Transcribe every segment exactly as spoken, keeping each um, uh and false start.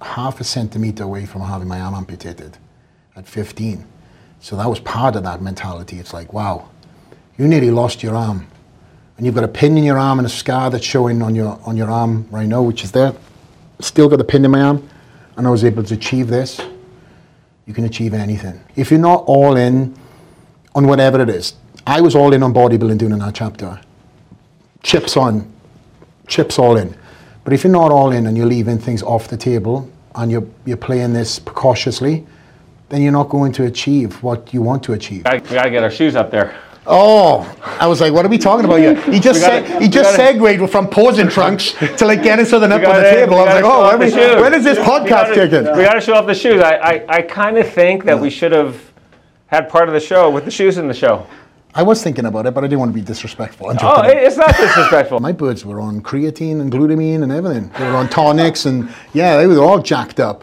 half a centimeter away from having my arm amputated at fifteen. So that was part of that mentality. It's like, wow, you nearly lost your arm. And you've got a pin in your arm and a scar that's showing on your on your arm right now, which is there. Still got the pin in my arm, and I was able to achieve this. You can achieve anything. If you're not all in on whatever it is. I was all in on bodybuilding doing that chapter. Chips on, chips all in. But if you're not all in and you're leaving things off the table and you're, you're playing this precautiously, then you're not going to achieve what you want to achieve. We gotta get our shoes up there. Oh, I was like, what are we talking about here? He just gotta, said, he just gotta, segued from posing trunks to like getting something up gotta, on the table. I was like, oh, when, we, when is this podcast we gotta, kicking? We got to show off the shoes. I, I, I kind of think that yeah. we should have had part of the show with the shoes in the show. I was thinking about it, but I didn't want to be disrespectful. Oh, it's not disrespectful. My birds were on creatine and glutamine and everything. They were on tonics and yeah, they were all jacked up.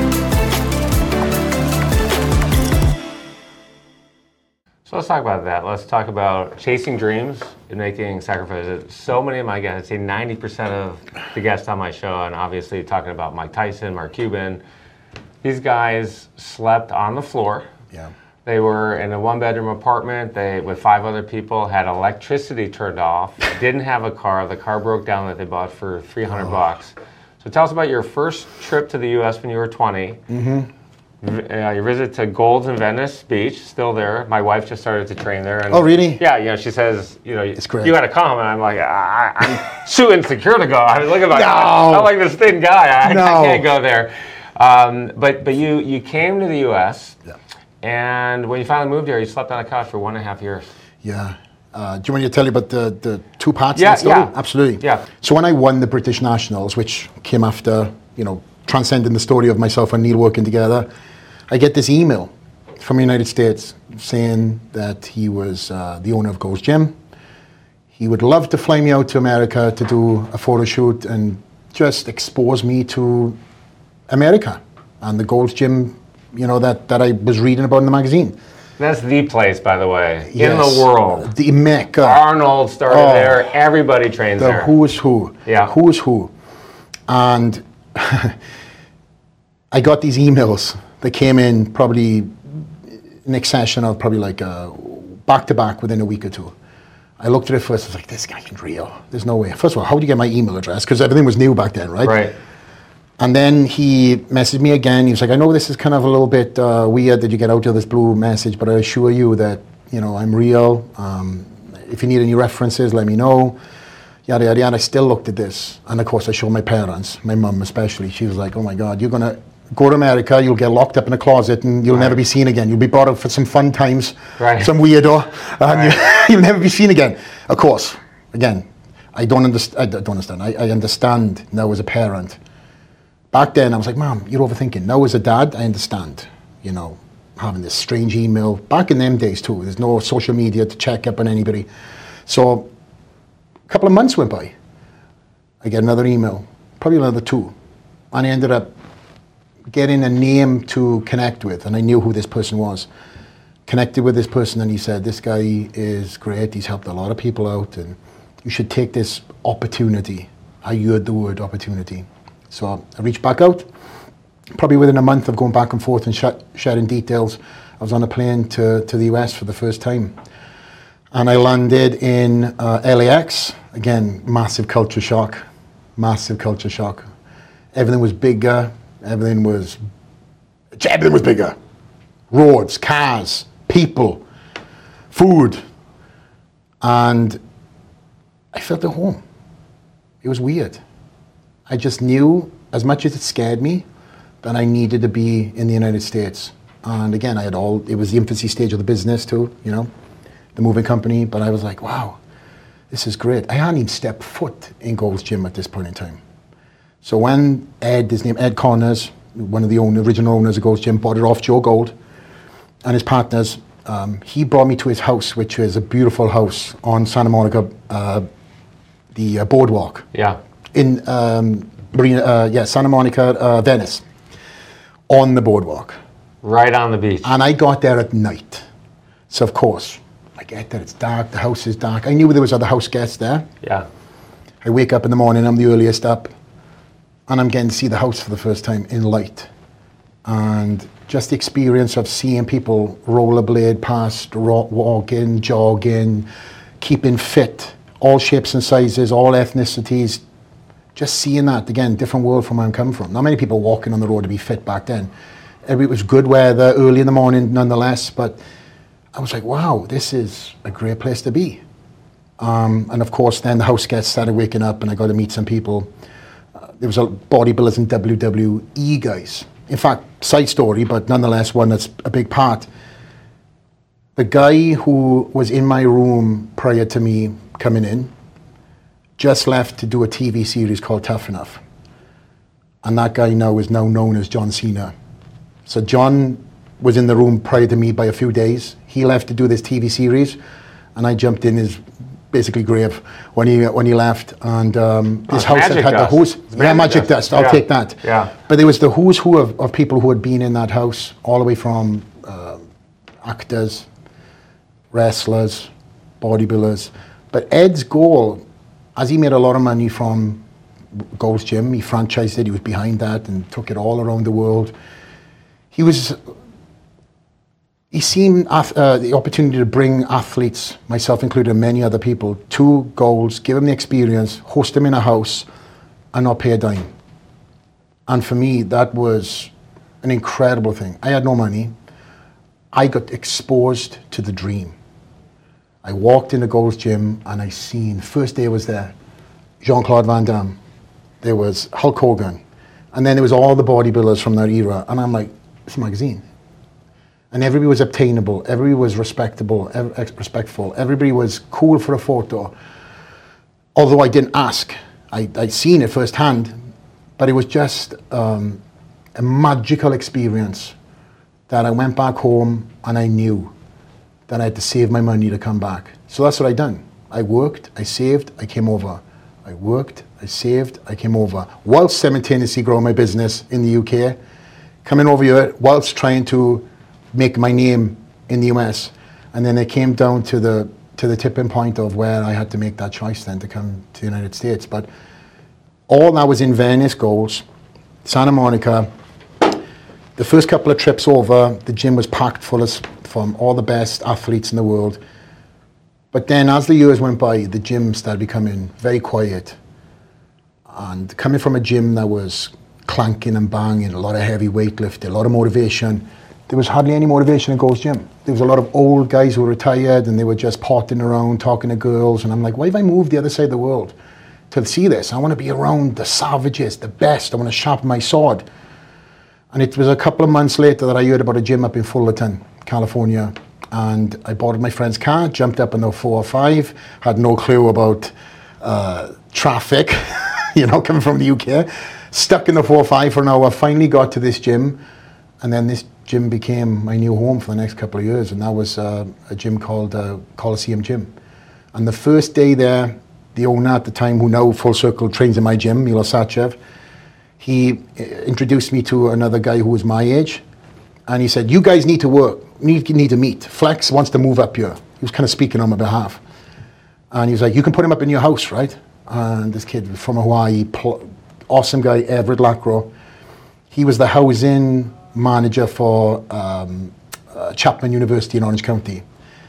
So let's talk about that. Let's talk about chasing dreams and making sacrifices. So many of my guests, I'd say ninety percent of the guests on my show, and obviously talking about Mike Tyson, Mark Cuban, these guys slept on the floor. Yeah. They were in a one-bedroom apartment. They, with five other people, had electricity turned off. Didn't have a car. The car broke down that they bought for three hundred oh. bucks. So tell us about your first trip to the U S when you were twenty. Mm-hmm. Uh, your visit to Gold's in Venice Beach, still there. My wife just started to train there. And oh, really? Yeah, you know, she says, you know, it's great. You got to come. And I'm like, I, I'm too insecure to go. I mean, look at my, no. I'm like this thin guy. I, no. I can't go there. Um, but but you you came to the U S Yeah. And when you finally moved here, you slept on a couch for one and a half years. Yeah. Uh, do you want me to tell you about the, the two parts yeah, of the story? Yeah, absolutely. Yeah. So when I won the British Nationals, which came after, you know, transcending the story of myself and Neil working together, I get this email from the United States saying that he was uh, the owner of Gold's Gym. He would love to fly me out to America to do a photo shoot and just expose me to America and the Gold's Gym, you know, that, that I was reading about in the magazine. That's the place, by the way, yes. in the world. The Mecca. Arnold started oh, there. Everybody trains the there. The who is who. Yeah. Who is who. And I got these emails that came in probably next session of probably like uh, back to back within a week or two. I looked at it first, I was like, this guy isn't real. There's no way. First of all, how do you get my email address? Because everything was new back then, right? Right. And then he messaged me again. He was like, I know this is kind of a little bit uh, weird that you get out of this blue message, but I assure you that, you know, I'm real. Um, if you need any references, let me know. Yada, yada, yada. I still looked at this. And of course, I showed my parents, my mum especially. She was like, oh my God, you're going to go to America, you'll get locked up in a closet and you'll right. never be seen again. You'll be brought up for some fun times, right. some weirdo, and right. you, you'll never be seen again. Of course, again, I don't, underst- I don't understand. I, I understand now as a parent. Back then, I was like, Mom, you're overthinking. Now as a dad, I understand, you know, having this strange email. Back in them days too, there's no social media to check up on anybody. So a couple of months went by. I get another email, probably another two. And I ended up getting a name to connect with, and I knew who this person was. Connected with this person, and he said, this guy is great, he's helped a lot of people out, and you should take this opportunity. I heard the word opportunity. So I reached back out. Probably within a month of going back and forth and sh- sharing details, I was on a plane to, to the U S for the first time. And I landed in uh, L A X. Again, massive culture shock. Massive culture shock. Everything was bigger. Everything was, everything was bigger. Roads, cars, people, food. And I felt at home. It was weird. I just knew, as much as it scared me, that I needed to be in the United States. And again, I had all, it was the infancy stage of the business too, you know, the moving company. But I was like, wow, this is great. I hadn't even stepped foot in Gold's Gym at this point in time. So when Ed, his name Ed Connors, one of the owner, original owners of Gold's Gym, bought it off Joe Gold and his partners, um, he brought me to his house, which is a beautiful house on Santa Monica, uh, the uh, boardwalk. Yeah. In um, Marina, uh, yeah, Santa Monica, uh, Venice, on the boardwalk. Right on the beach. And I got there at night. So of course, I get there, it's dark, the house is dark. I knew there was other house guests there. Yeah. I wake up in the morning, I'm the earliest up. and I'm getting to see the house for the first time in light. And just the experience of seeing people rollerblade past, walking, jogging, keeping fit, all shapes and sizes, all ethnicities, just seeing that, again, different world from where I'm coming from. Not many people walking on the road to be fit back then. It was good weather, early in the morning nonetheless, but I was like, wow, this is a great place to be. Um, and of course, then the house guests started waking up and I got to meet some people. Uh, there was a bodybuilders and W W E guys. In fact, side story, but nonetheless one that's a big part. The guy who was in my room prior to me coming in just left to do a T V series called Tough Enough. And that guy now is now known as John Cena. So John was in the room prior to me by a few days. He left to do this T V series, and I jumped in his basically grave when he when he left. And um, his oh, house had had dust. the who's It's yeah magic dust. dust. I'll yeah. take that. Yeah. But there was the who's who of, of people who had been in that house, all the way from uh, actors, wrestlers, bodybuilders. But Ed's goal, as he made a lot of money from Gold's Gym, he franchised it. He was behind that and took it all around the world. He was. He seen uh, the opportunity to bring athletes, myself included, and many other people, to Gold's, give them the experience, host them in a house, and not pay a dime. And for me, that was an incredible thing. I had no money. I got exposed to the dream. I walked into Gold's Gym and I seen, first day I was there, Jean-Claude Van Damme. There was Hulk Hogan. And then there was all the bodybuilders from that era. And I'm like, it's a magazine. And everybody was obtainable, everybody was respectable, ev- respectful, everybody was cool for a photo. Although I didn't ask, I, I'd seen it firsthand, but it was just um, a magical experience that I went back home and I knew that I had to save my money to come back. So that's what I done. I worked, I saved, I came over. I worked, I saved, I came over. Whilst simultaneously growing my business in the U K, coming over here, whilst trying to make my name in the U S. And then it came down to the to the tipping point of where I had to make that choice then to come to the United States. But all that was in Venice, Gold's, Santa Monica. The first couple of trips over, the gym was packed full of from all the best athletes in the world. But then as the years went by, the gym started becoming very quiet. And coming from a gym that was clanking and banging, a lot of heavy weightlifting, a lot of motivation, there was hardly any motivation in Gold's Gym. There was a lot of old guys who were retired and they were just potting around, talking to girls. And I'm like, why have I moved the other side of the world to see this? I want to be around the savages, the best. I want to sharpen my sword. And it was a couple of months later that I heard about a gym up in Fullerton, California. And I borrowed my friend's car, jumped up in the four oh five, had no clue about uh, traffic, you know, coming from the U K. Stuck in the four oh five for an hour, finally got to this gym. And then this gym became my new home for the next couple of years, and that was uh, a gym called uh, Coliseum Gym. And the first day there, the owner at the time, who now full circle trains in my gym, Milo Sachev, he introduced me to another guy who was my age, and he said, you guys need to work, need, need to meet. Flex wants to move up here. He was kind of speaking on my behalf. And he was like, you can put him up in your house, right? And this kid from Hawaii, pl- awesome guy, Everett Lacroix. He was the housing manager for um, uh, Chapman University in Orange County.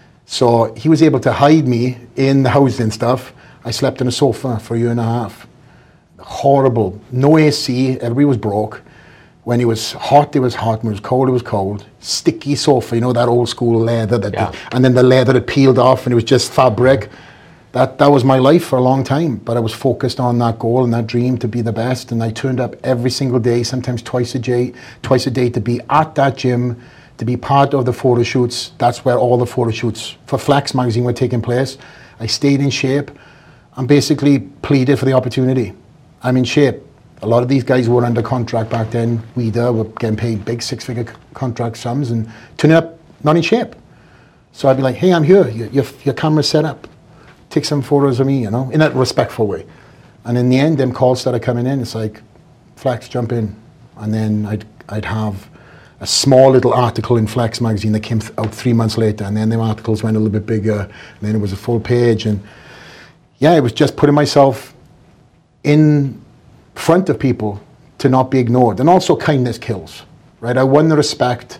So he was able to hide me in the housing stuff. I slept on a sofa for a year and a half. Horrible. No A C. Everybody was broke. When it was hot, it was hot. When it was cold, it was cold. Sticky sofa, you know, that old school leather. That yeah. the, and then the leather had peeled off and it was just fabric. That that was my life for a long time, but I was focused on that goal and that dream to be the best, and I turned up every single day, sometimes twice a day, twice a day to be at that gym, to be part of the photo shoots. That's where all the photo shoots for Flex magazine were taking place. I stayed in shape and basically pleaded for the opportunity. I'm in shape. A lot of these guys were under contract back then. We were getting paid big six-figure contract sums and turning up not in shape. So I'd be like, hey, I'm here. Your, your, your camera's set up. Take some photos of me, you know, in a respectful way. And in the end, them calls started coming in. It's like, Flex, jump in. And then I'd I'd have a small little article in Flex magazine that came th- out three months later. And then them articles went a little bit bigger. And then it was a full page. And yeah, it was just putting myself in front of people to not be ignored. And also kindness kills, right? I won the respect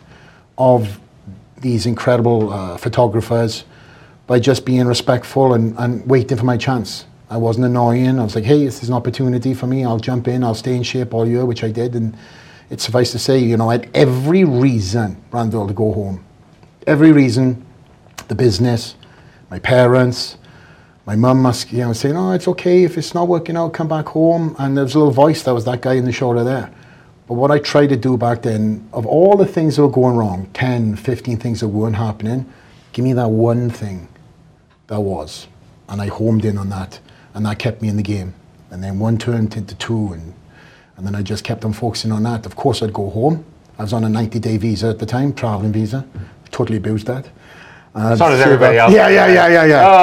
of these incredible uh, photographers by just being respectful and, and waiting for my chance. I wasn't annoying. I was like, hey, this is an opportunity for me. I'll jump in. I'll stay in shape all year, which I did. And it's suffice to say, you know, I had every reason, Randall, to go home. Every reason. The business, my parents, my mum must, you know, saying, oh, it's okay. If it's not working out, come back home. And there was a little voice that was that guy in the shoulder there. But what I tried to do back then, of all the things that were going wrong, ten, fifteen things that weren't happening, give me that one thing that was. And I homed in on that. And that kept me in the game. And then one turned into two. And, and then I just kept on focusing on that. Of course, I'd go home. I was on a ninety-day visa at the time, traveling visa. Totally abused that. Uh, so does everybody else. Yeah, yeah, yeah, yeah, yeah.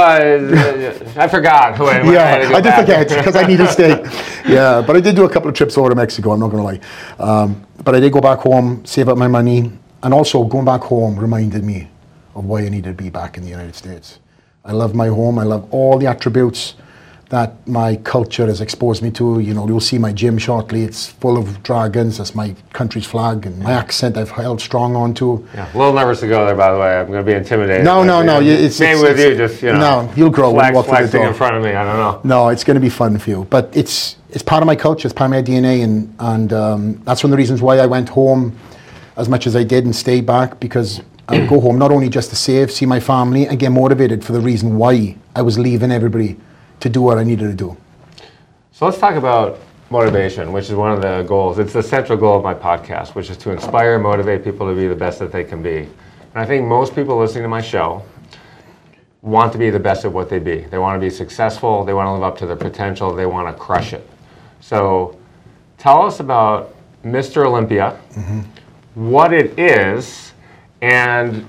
Oh, I, I forgot who I Yeah, I, I did forget because I needed to stay. Yeah, but I did do a couple of trips over to Mexico, I'm not going to lie. Um, but I did go back home, save up my money, and also going back home reminded me of why I needed to be back in the United States. I love my home. I love all the attributes that my culture has exposed me to. You know, you'll see my gym shortly. It's full of dragons. That's my country's flag. And my accent I've held strong on to. Yeah, a little nervous to go there, by the way. I'm going to be intimidated. No, no, no. You know, it's, same it's, with it's, you, just, you know. No, you'll grow when you walk through the door. in front of me, I don't know. No, it's going to be fun for you. But it's it's part of my culture. It's part of my D N A. And, and um, that's one of the reasons why I went home as much as I did and stayed back, because I would go home not only just to save, see my family, and get motivated for the reason why I was leaving everybody to do what I needed to do. So let's talk about motivation, which is one of the goals. It's the central goal of my podcast, which is to inspire and motivate people to be the best that they can be. And I think most people listening to my show want to be the best at what they be. They want to be successful. They want to live up to their potential. They want to crush it. So tell us about Mister Olympia, mm-hmm. what it is, and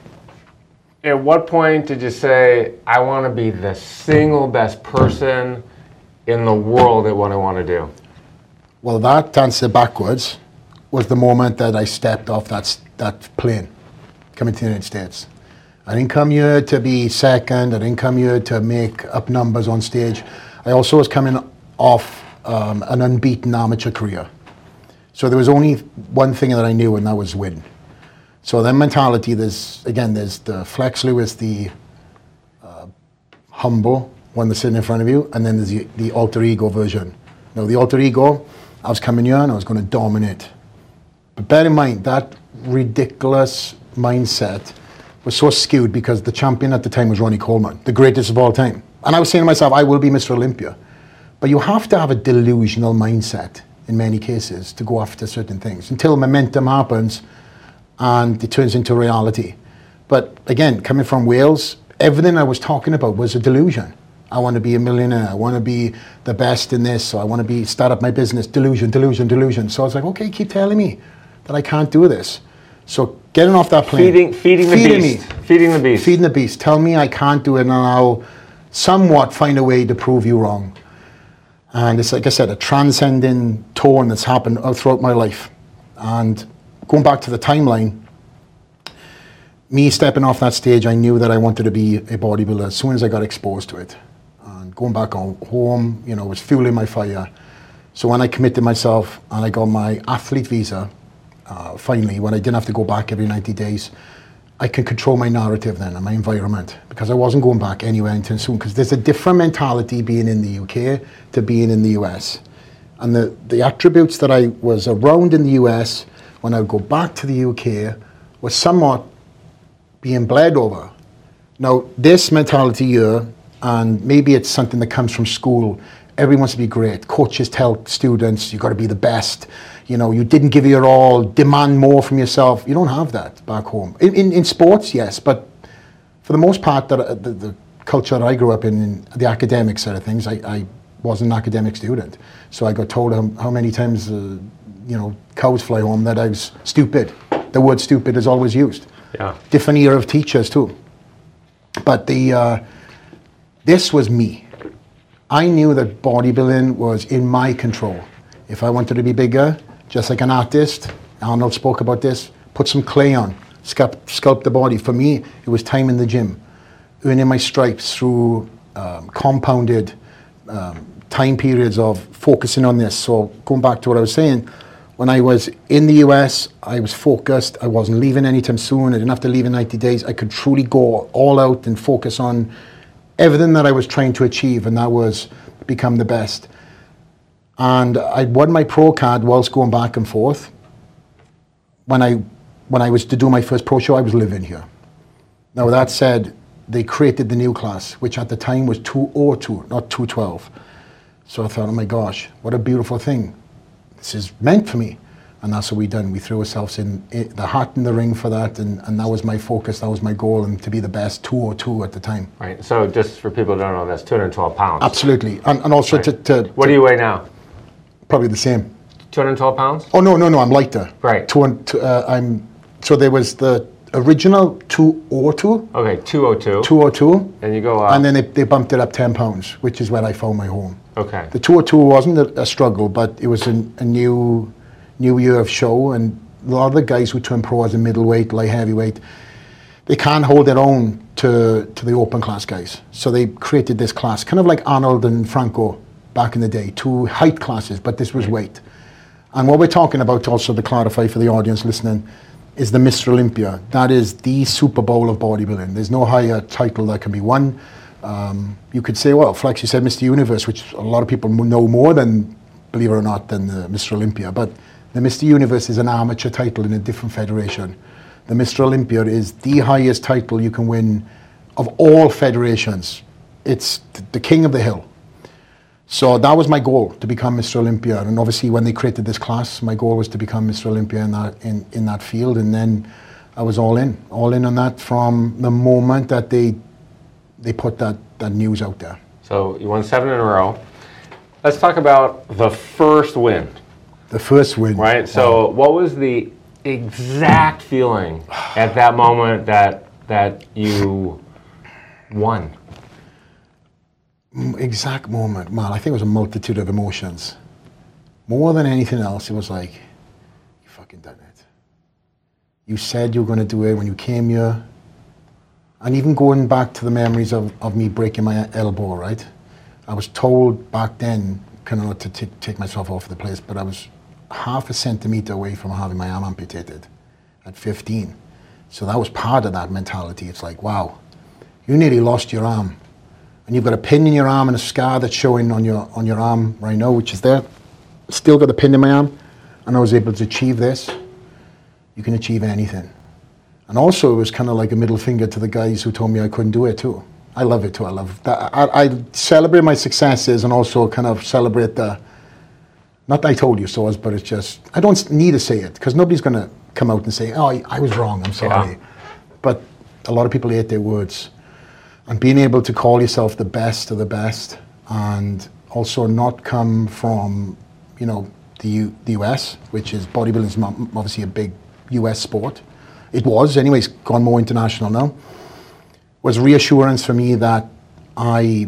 at what point did you say, I want to be the single best person in the world at what I want to do? Well, that, to answer backwards, was the moment that I stepped off that, that plane coming to the United States. I didn't come here to be second. I didn't come here to make up numbers on stage. I also was coming off um, an unbeaten amateur career. So there was only one thing that I knew, and that was win. So that mentality, there's, again, there's the Flex Lewis, the uh, humble one that's sitting in front of you, and then there's the, the alter ego version. Now, the alter ego, I was coming here and I was going to dominate. But bear in mind, that ridiculous mindset was so skewed because the champion at the time was Ronnie Coleman, the greatest of all time. And I was saying to myself, I will be Mister Olympia. But you have to have a delusional mindset in many cases to go after certain things until momentum happens and it turns into reality. But again, coming from Wales, everything I was talking about was a delusion. I want to be a millionaire. I want to be the best in this. So I want to be start up my business. Delusion, delusion, delusion. So I was like, okay, keep telling me that I can't do this. So getting off that plane, feeding, feeding the feeding beast, me, feeding the beast, feeding the beast. Tell me I can't do it, and I'll somewhat find a way to prove you wrong. And it's like I said, a transcending tone that's happened throughout my life. And going back to the timeline, me stepping off that stage, I knew that I wanted to be a bodybuilder as soon as I got exposed to it. And going back on home, you know, was fueling my fire. So when I committed myself and I got my athlete visa, uh, finally, when I didn't have to go back every ninety days, I could control my narrative then and my environment, because I wasn't going back anywhere anytime soon, because there's a different mentality being in the U K to being in the U S. And the, the attributes that I was around in the U S when I would go back to the U K was somewhat being bled over. Now, this mentality here, and maybe it's something that comes from school, everyone wants to be great. Coaches tell students, you've got to be the best. You know, you didn't give your all, demand more from yourself. You don't have that back home. In, in, in sports, yes, but for the most part, the, the, the culture that I grew up in, in the academic side of things, I, I wasn't an academic student. So I got told how, how many times, uh, you know, cows fly home that I was stupid. The word stupid is always used. Yeah. Different era of teachers too. But the uh, this was me. I knew that bodybuilding was in my control. If I wanted to be bigger, just like an artist, Arnold spoke about this, put some clay on, sculpt, sculpt the body. For me, it was time in the gym, earning my stripes through um, compounded um, time periods of focusing on this. So going back to what I was saying, when I was in the U S, I was focused. I wasn't leaving anytime soon. I didn't have to leave in ninety days. I could truly go all out and focus on everything that I was trying to achieve, and that was become the best. And I won my pro card whilst going back and forth. When I when I was to do my first pro show, I was living here. Now that said, they created the new class, which at the time was two oh two, not two twelve. So I thought, oh my gosh, what a beautiful thing. This is meant for me. And that's what we done. We threw ourselves in, in the hat in the ring for that, and, and that was my focus, that was my goal, and to be the best two oh two at the time. Right, so just for people who don't know, that's two hundred twelve pounds. Absolutely, and, and also right. to, to... What to, do you weigh now? Probably the same. two hundred twelve pounds? Oh, no, no, no, I'm lighter. Right. Two, uh, I'm, so there was the original two oh two. Okay, two oh two. two oh two. And you go up. And then they, they bumped it up ten pounds, which is where I found my home. Okay. The two oh two wasn't a, a struggle, but it was a, a new new year of show, and a lot of the guys who turn pro as a middleweight, light heavyweight, they can't hold their own to, to the open class guys. So they created this class, kind of like Arnold and Franco back in the day, two height classes, but this was weight. And what we're talking about also, to clarify for the audience listening, is the Mister Olympia. That is the Super Bowl of bodybuilding. There's no higher title that can be won. Um, you could say, well, Flex, you said Mister Universe, which a lot of people know more than, believe it or not, than the Mister Olympia. But the Mister Universe is an amateur title in a different federation. The Mister Olympia is the highest title you can win of all federations. It's the king of the hill. So that was my goal, to become Mister Olympia. And obviously when they created this class, my goal was to become Mister Olympia in that, in, in that field. And then I was all in, all in on that from the moment that they they put that, that news out there. So you won seven in a row. Let's talk about the first win. The first win. Right, so wow. What was the exact feeling at that moment that that you won? Exact moment, man, I think it was a multitude of emotions. More than anything else, it was like, you fucking done it. You said you were going to do it when you came here. And even going back to the memories of, of me breaking my elbow, right? I was told back then, kind of not to t- take myself off the place, but I was half a centimeter away from having my arm amputated at fifteen. So that was part of that mentality. It's like, wow, you nearly lost your arm. And you've got a pin in your arm and a scar that's showing on your on your arm right now, which is there. Still got the pin in my arm, and I was able to achieve this. You can achieve anything. And also, it was kind of like a middle finger to the guys who told me I couldn't do it too. I love it too. I love that. I, I celebrate my successes and also kind of celebrate the, not that I told you so, but it's just, I don't need to say it because nobody's going to come out and say, oh, I, I was wrong, I'm sorry. Yeah. But a lot of people hate their words. And being able to call yourself the best of the best and also not come from, you know, the, U, the U S, which is bodybuilding is obviously a big U S sport. It was, anyways, gone more international now, was reassurance for me that I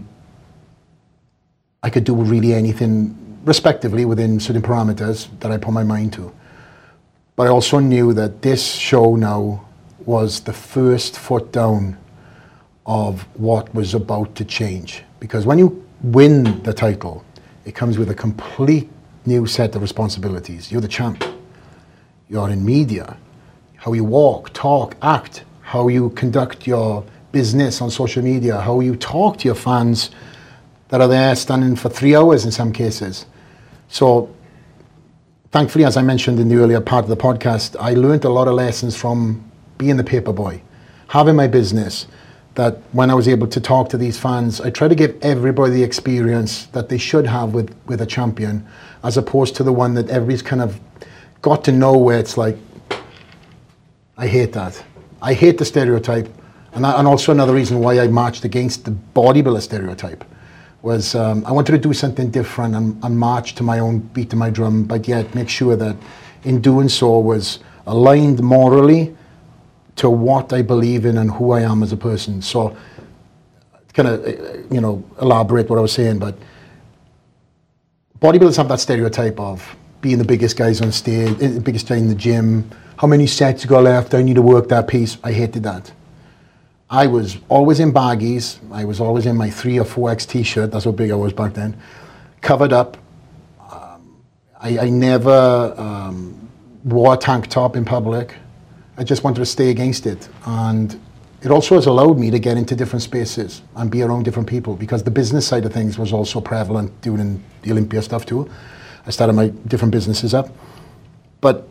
I could do really anything respectively within certain parameters that I put my mind to. But I also knew that this show now was the first foot down of what was about to change. Because when you win the title, it comes with a complete new set of responsibilities. You're the champ. You're in media. How you walk, talk, act, how you conduct your business on social media, how you talk to your fans that are there standing for three hours in some cases. So thankfully, as I mentioned in the earlier part of the podcast, I learned a lot of lessons from being the paper boy, having my business, that when I was able to talk to these fans, I try to give everybody the experience that they should have with, with a champion, as opposed to the one that everybody's kind of got to know where it's like, I hate that. I hate the stereotype. And, that, and also another reason why I marched against the bodybuilder stereotype was um, I wanted to do something different and, and march to my own beat to my drum, but yet make sure that in doing so was aligned morally to what I believe in and who I am as a person. So kind of, you know, elaborate what I was saying, but bodybuilders have that stereotype of being the biggest guys on stage, the biggest guy in the gym, how many sets you got left, I need to work that piece. I hated that. I was always in baggies. I was always in my three or four X t-shirt. That's how big I was back then. covered up. Um, I, I never um, wore a tank top in public. I just wanted to stay against it. And it also has allowed me to get into different spaces and be around different people, because the business side of things was also prevalent during the Olympia stuff too. I started my different businesses up. But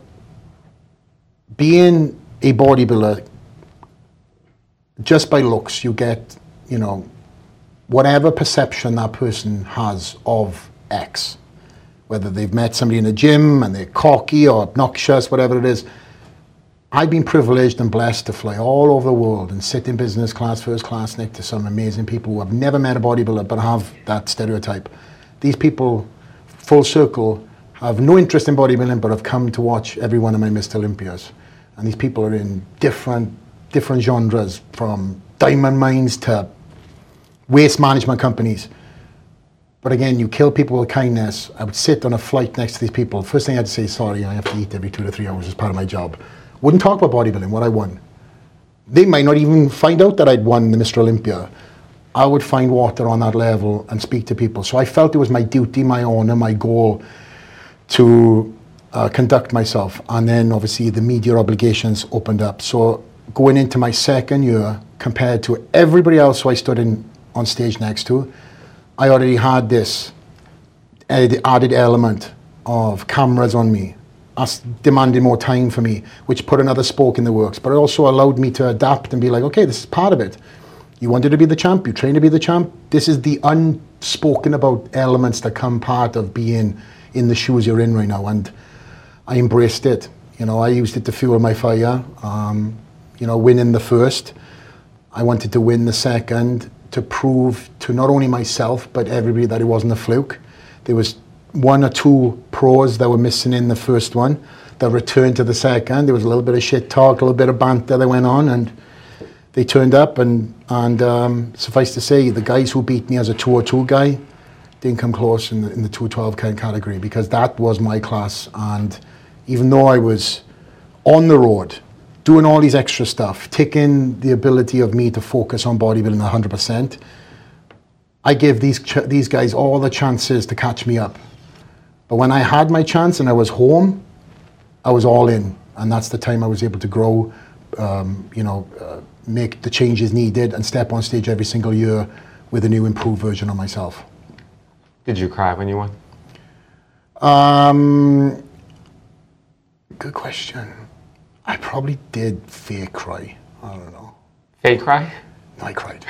being a bodybuilder, just by looks, you get, you know, whatever perception that person has of X. Whether they've met somebody in a gym and they're cocky or obnoxious, whatever it is. I've been privileged and blessed to fly all over the world and sit in business class, first class, next to some amazing people who have never met a bodybuilder but have that stereotype. These people, full circle, have no interest in bodybuilding but have come to watch every one of my Mister Olympias. And these people are in different, different genres, from diamond mines to waste management companies. But again, you kill people with kindness. I would sit on a flight next to these people. First thing I'd say, sorry, I have to eat every two to three hours as part of my job. Wouldn't talk about bodybuilding, what I won. They might not even find out that I'd won the Mister Olympia. I would find water on that level and speak to people. So I felt it was my duty, my honor, my goal to uh, conduct myself. And then obviously the media obligations opened up. So going into my second year, compared to everybody else who I stood in on stage next to, I already had this added element of cameras on me. Us demanding more time for me, which put another spoke in the works, but it also allowed me to adapt and be like, okay, this is part of it. You wanted to be the champ, you trained to be the champ. This is the unspoken about elements that come part of being in the shoes you're in right now, and I embraced it. You know, I used it to fuel my fire. Um, you know, winning the first, I wanted to win the second to prove to not only myself but everybody that it wasn't a fluke. There was one or two pros that were missing in the first one that returned to the second. There was a little bit of shit talk, a little bit of banter that went on, and they turned up, and, and um, suffice to say, the guys who beat me as a two oh two guy didn't come close in the, in the two twelve kind of category, because that was my class. And even though I was on the road, doing all these extra stuff, taking the ability of me to focus on bodybuilding one hundred percent, I gave these, ch- these guys all the chances to catch me up. But when I had my chance and I was home, I was all in. And that's the time I was able to grow, um, you know, uh, make the changes needed and step on stage every single year with a new improved version of myself. Did you cry when you won? Um, good question. I probably did fake cry. I don't know. Fake cry? I cried.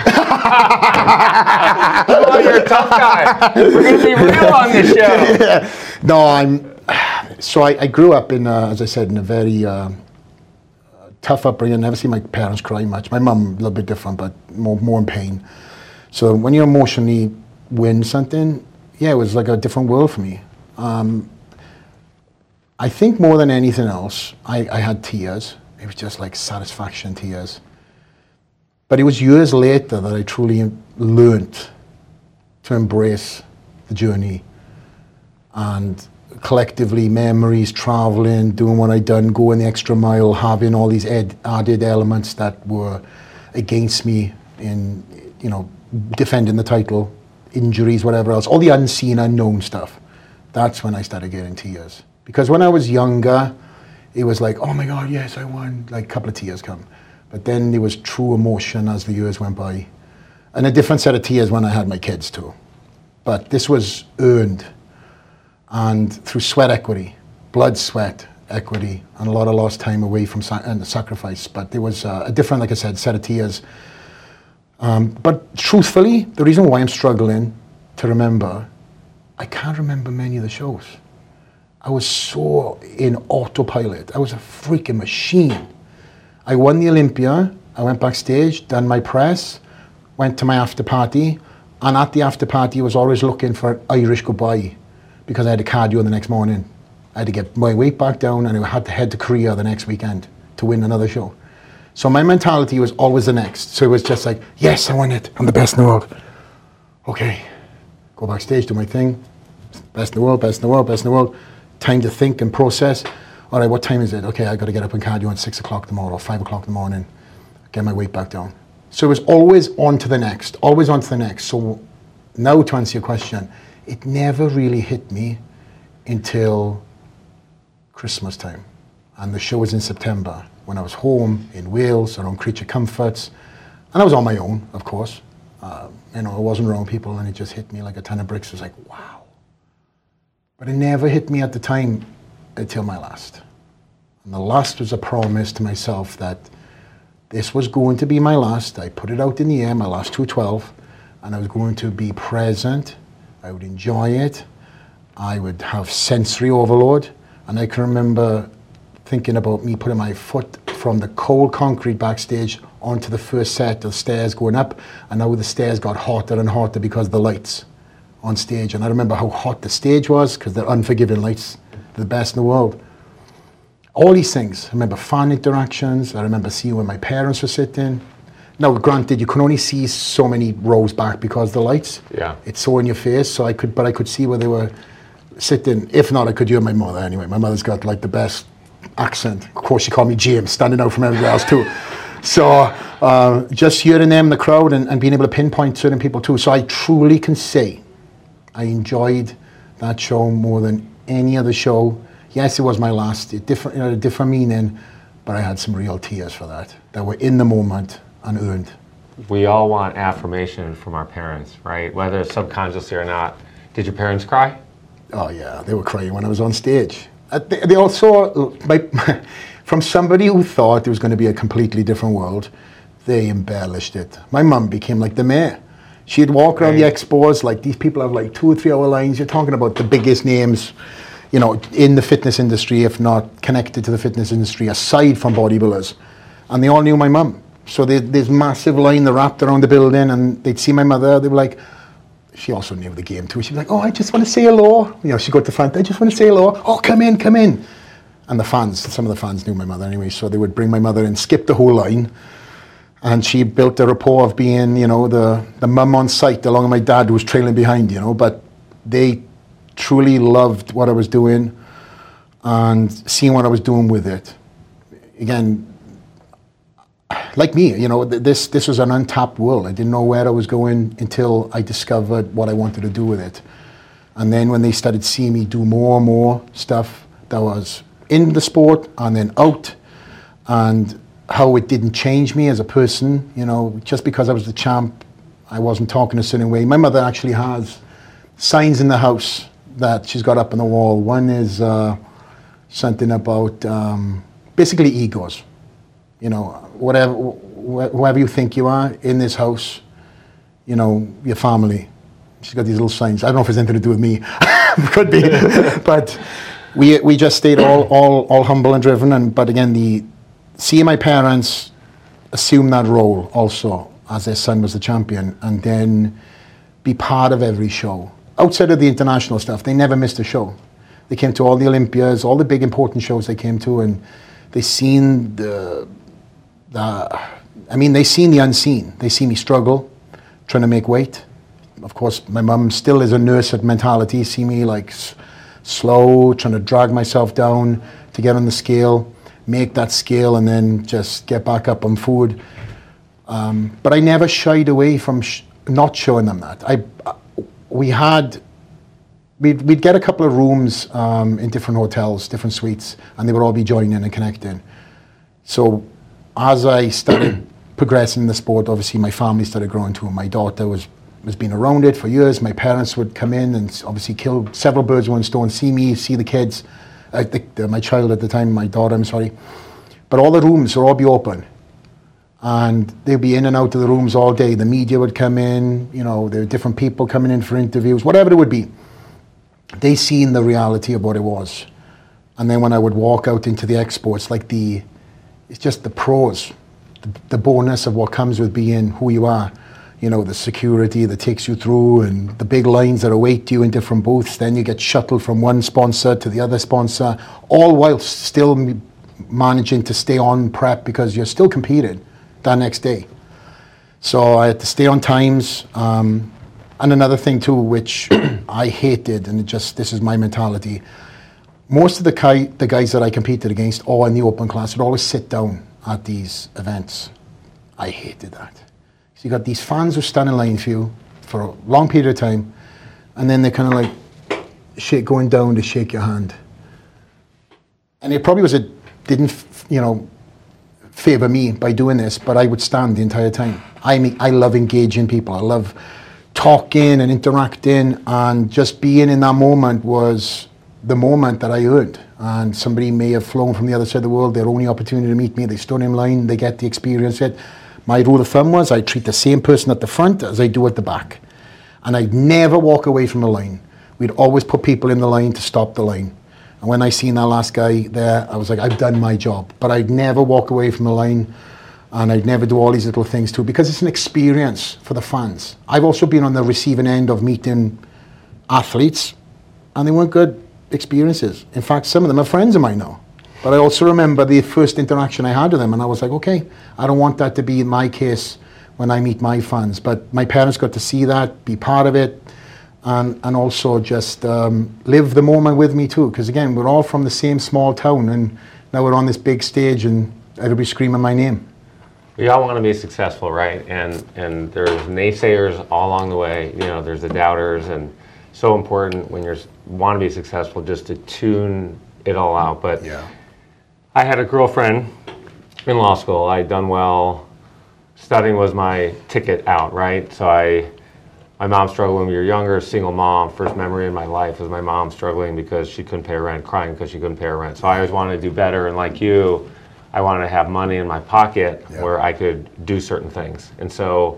Oh, you're a tough guy. We're going to be real on this show. Yeah. No, I'm. So I, I grew up in, uh, as I said, in a very uh, tough upbringing. I never see my parents cry much. My mum, a little bit different, but more, more in pain. So when you emotionally win something, yeah, it was like a different world for me. Um, I think more than anything else, I, I had tears. It was just like satisfaction tears. But it was years later that I truly learned to embrace the journey, and collectively memories, traveling, doing what I'd done, going the extra mile, having all these ed- added elements that were against me in, you know, defending the title, injuries, whatever else, all the unseen, unknown stuff. That's when I started getting tears. Because when I was younger, it was like, oh my God, yes, I won. Like a couple of tears come. But then there was true emotion as the years went by. And a different set of tears when I had my kids too. But this was earned. And through sweat equity, blood, sweat, equity, and a lot of lost time away from sa- and sacrifice. But there was uh, a different, like I said, set of tears. Um, but truthfully, the reason why I'm struggling to remember, I can't remember many of the shows. I was so in autopilot. I was a freaking machine. I won the Olympia, I went backstage, done my press, went to my after party, and at the after party I was always looking for an Irish goodbye, because I had a cardio the next morning. I had to get my weight back down, and I had to head to Korea the next weekend to win another show. So my mentality was always the next. So it was just like, yes, I won it, I'm the best in the world. Okay, go backstage, do my thing, best in the world, best in the world, best in the world. Time to think and process. All right, what time is it? Okay, I got to get up and cardio at six o'clock tomorrow, five o'clock in the morning, get my weight back down. So it was always on to the next, always on to the next. So now to answer your question, it never really hit me until Christmas time. And the show was in September, when I was home in Wales, around Creature Comforts. And I was on my own, of course. Uh, you know, I wasn't around people, and it just hit me like a ton of bricks. It was like, wow. But it never hit me at the time until my last. And the last was a promise to myself that this was going to be my last. I put it out in the air, my last two twelve, and I was going to be present. I would enjoy it. I would have sensory overload. And I can remember thinking about me putting my foot from the cold concrete backstage onto the first set of stairs going up, and now the stairs got hotter and hotter because of the lights on stage. And I remember how hot the stage was, because they're unforgiving lights, the best in the world. All these things. I remember fan interactions. I remember seeing where my parents were sitting. Now, granted, you can only see so many rows back because of the lights. Yeah. It's so in your face, so I could, but I could see where they were sitting. If not, I could hear my mother anyway. My mother's got like the best accent. Of course, she called me James, standing out from everybody else too. So uh, just hearing them in the crowd and, and being able to pinpoint certain people too. So I truly can say I enjoyed that show more than any other show. Yes, it was my last. It different, it had a different meaning, but I had some real tears for that, that were in the moment and earned. We all want affirmation from our parents, right? Whether it's subconsciously or not. Did your parents cry? Oh yeah, they were crying when I was on stage. Uh, they, they also, my, from somebody who thought it was going to be a completely different world, they embellished it. My mum became like the mayor. She'd walk around the expos, like these people have like two or three hour lines. You're talking about the biggest names, you know, in the fitness industry, if not connected to the fitness industry, aside from bodybuilders. And they all knew my mum. So they, this massive line that wrapped around the building, and they'd see my mother, they were like, she also knew the game too. She'd be like, oh, I just want to say hello. You know, she'd go to the front, I just want to say hello. Oh, come in, come in. And the fans, some of the fans knew my mother anyway, so they would bring my mother in, skip the whole line. And she built a rapport of being, you know, the, the mum on site, along with my dad who was trailing behind, you know. But they truly loved what I was doing and seeing what I was doing with it. Again, like me, you know, th- this this was an untapped world. I didn't know where I was going until I discovered what I wanted to do with it. And then when they started seeing me do more and more stuff that was in the sport and then out, and how it didn't change me as a person, you know, just because I was the champ, I wasn't talking a certain way. My mother actually has signs in the house that she's got up on the wall. One is uh, something about um, basically egos. You know, whatever, wh- whoever you think you are in this house, you know, your family. She's got these little signs. I don't know if it's anything to do with me. Could be. But we we just stayed all, all, all humble and driven. And but again, the seeing my parents assume that role also as their son was the champion, and then be part of every show. Outside of the international stuff, they never missed a show. They came to all the Olympias, all the big important shows they came to, and they seen the, the I mean, they seen the unseen. They see me struggle, trying to make weight. Of course, my mum still is a nurse at mentality, see me like s- slow, trying to drag myself down to get on the scale, make that scale, and then just get back up on food. Um, but I never shied away from sh- not showing them that. I, we had, we'd, we'd get a couple of rooms um, in different hotels, different suites, and they would all be joining and connecting. So as I started progressing in the sport, obviously my family started growing too. My daughter was was been around it for years. My parents would come in and obviously kill several birds with one stone, see me, see the kids, uh, the, the, my child at the time, my daughter, I'm sorry. But all the rooms would all be open. And they'd be in and out of the rooms all day. The media would come in, you know, there were different people coming in for interviews, whatever it would be. They seen the reality of what it was. And then when I would walk out into the expo, it's like the, it's just the pros, the, the bonus of what comes with being who you are. You know, the security that takes you through and the big lines that await you in different booths. Then you get shuttled from one sponsor to the other sponsor, all while still managing to stay on prep because you're still competing that next day. So I had to stay on times. Um, and another thing too, which I hated, and it just, this is my mentality. Most of the, ki- the guys that I competed against, or in the open class, would always sit down at these events. I hated that. So you got these fans who stand in line for you for a long period of time, and then they kind of like shake, going down to shake your hand. And it probably was a, didn't, you know, favor me by doing this, but I would stand the entire time. I mean, I love engaging people. I love talking and interacting, and just being in that moment was the moment that I earned. And somebody may have flown from the other side of the world, their only opportunity to meet me, they stood in line, they get the experience. It. My rule of thumb was I treat the same person at the front as I do at the back. And I'd never walk away from the line. We'd always put people in the line to stop the line. And when I seen that last guy there, I was like, I've done my job. But I'd never walk away from the line, and I'd never do all these little things too, because it's an experience for the fans. I've also been on the receiving end of meeting athletes, and they weren't good experiences. In fact, some of them are friends of mine now. But I also remember the first interaction I had with them, and I was like, okay, I don't want that to be my case when I meet my fans. But my parents got to see that, be part of it, and, and also just um, live the moment with me too. Because again, we're all from the same small town, and now we're on this big stage and everybody's screaming my name. We all want to be successful, right? And and there's naysayers all along the way. You know, there's the doubters, and so important when you want to be successful just to tune it all out. But yeah. I had a girlfriend in law school. I'd done well. Studying was my ticket out, right? So I, my mom struggled when we were younger, single mom. First memory in my life was my mom struggling because she couldn't pay her rent, crying because she couldn't pay her rent. So I always wanted to do better, and like you, I wanted to have money in my pocket yeah. where I could do certain things. And so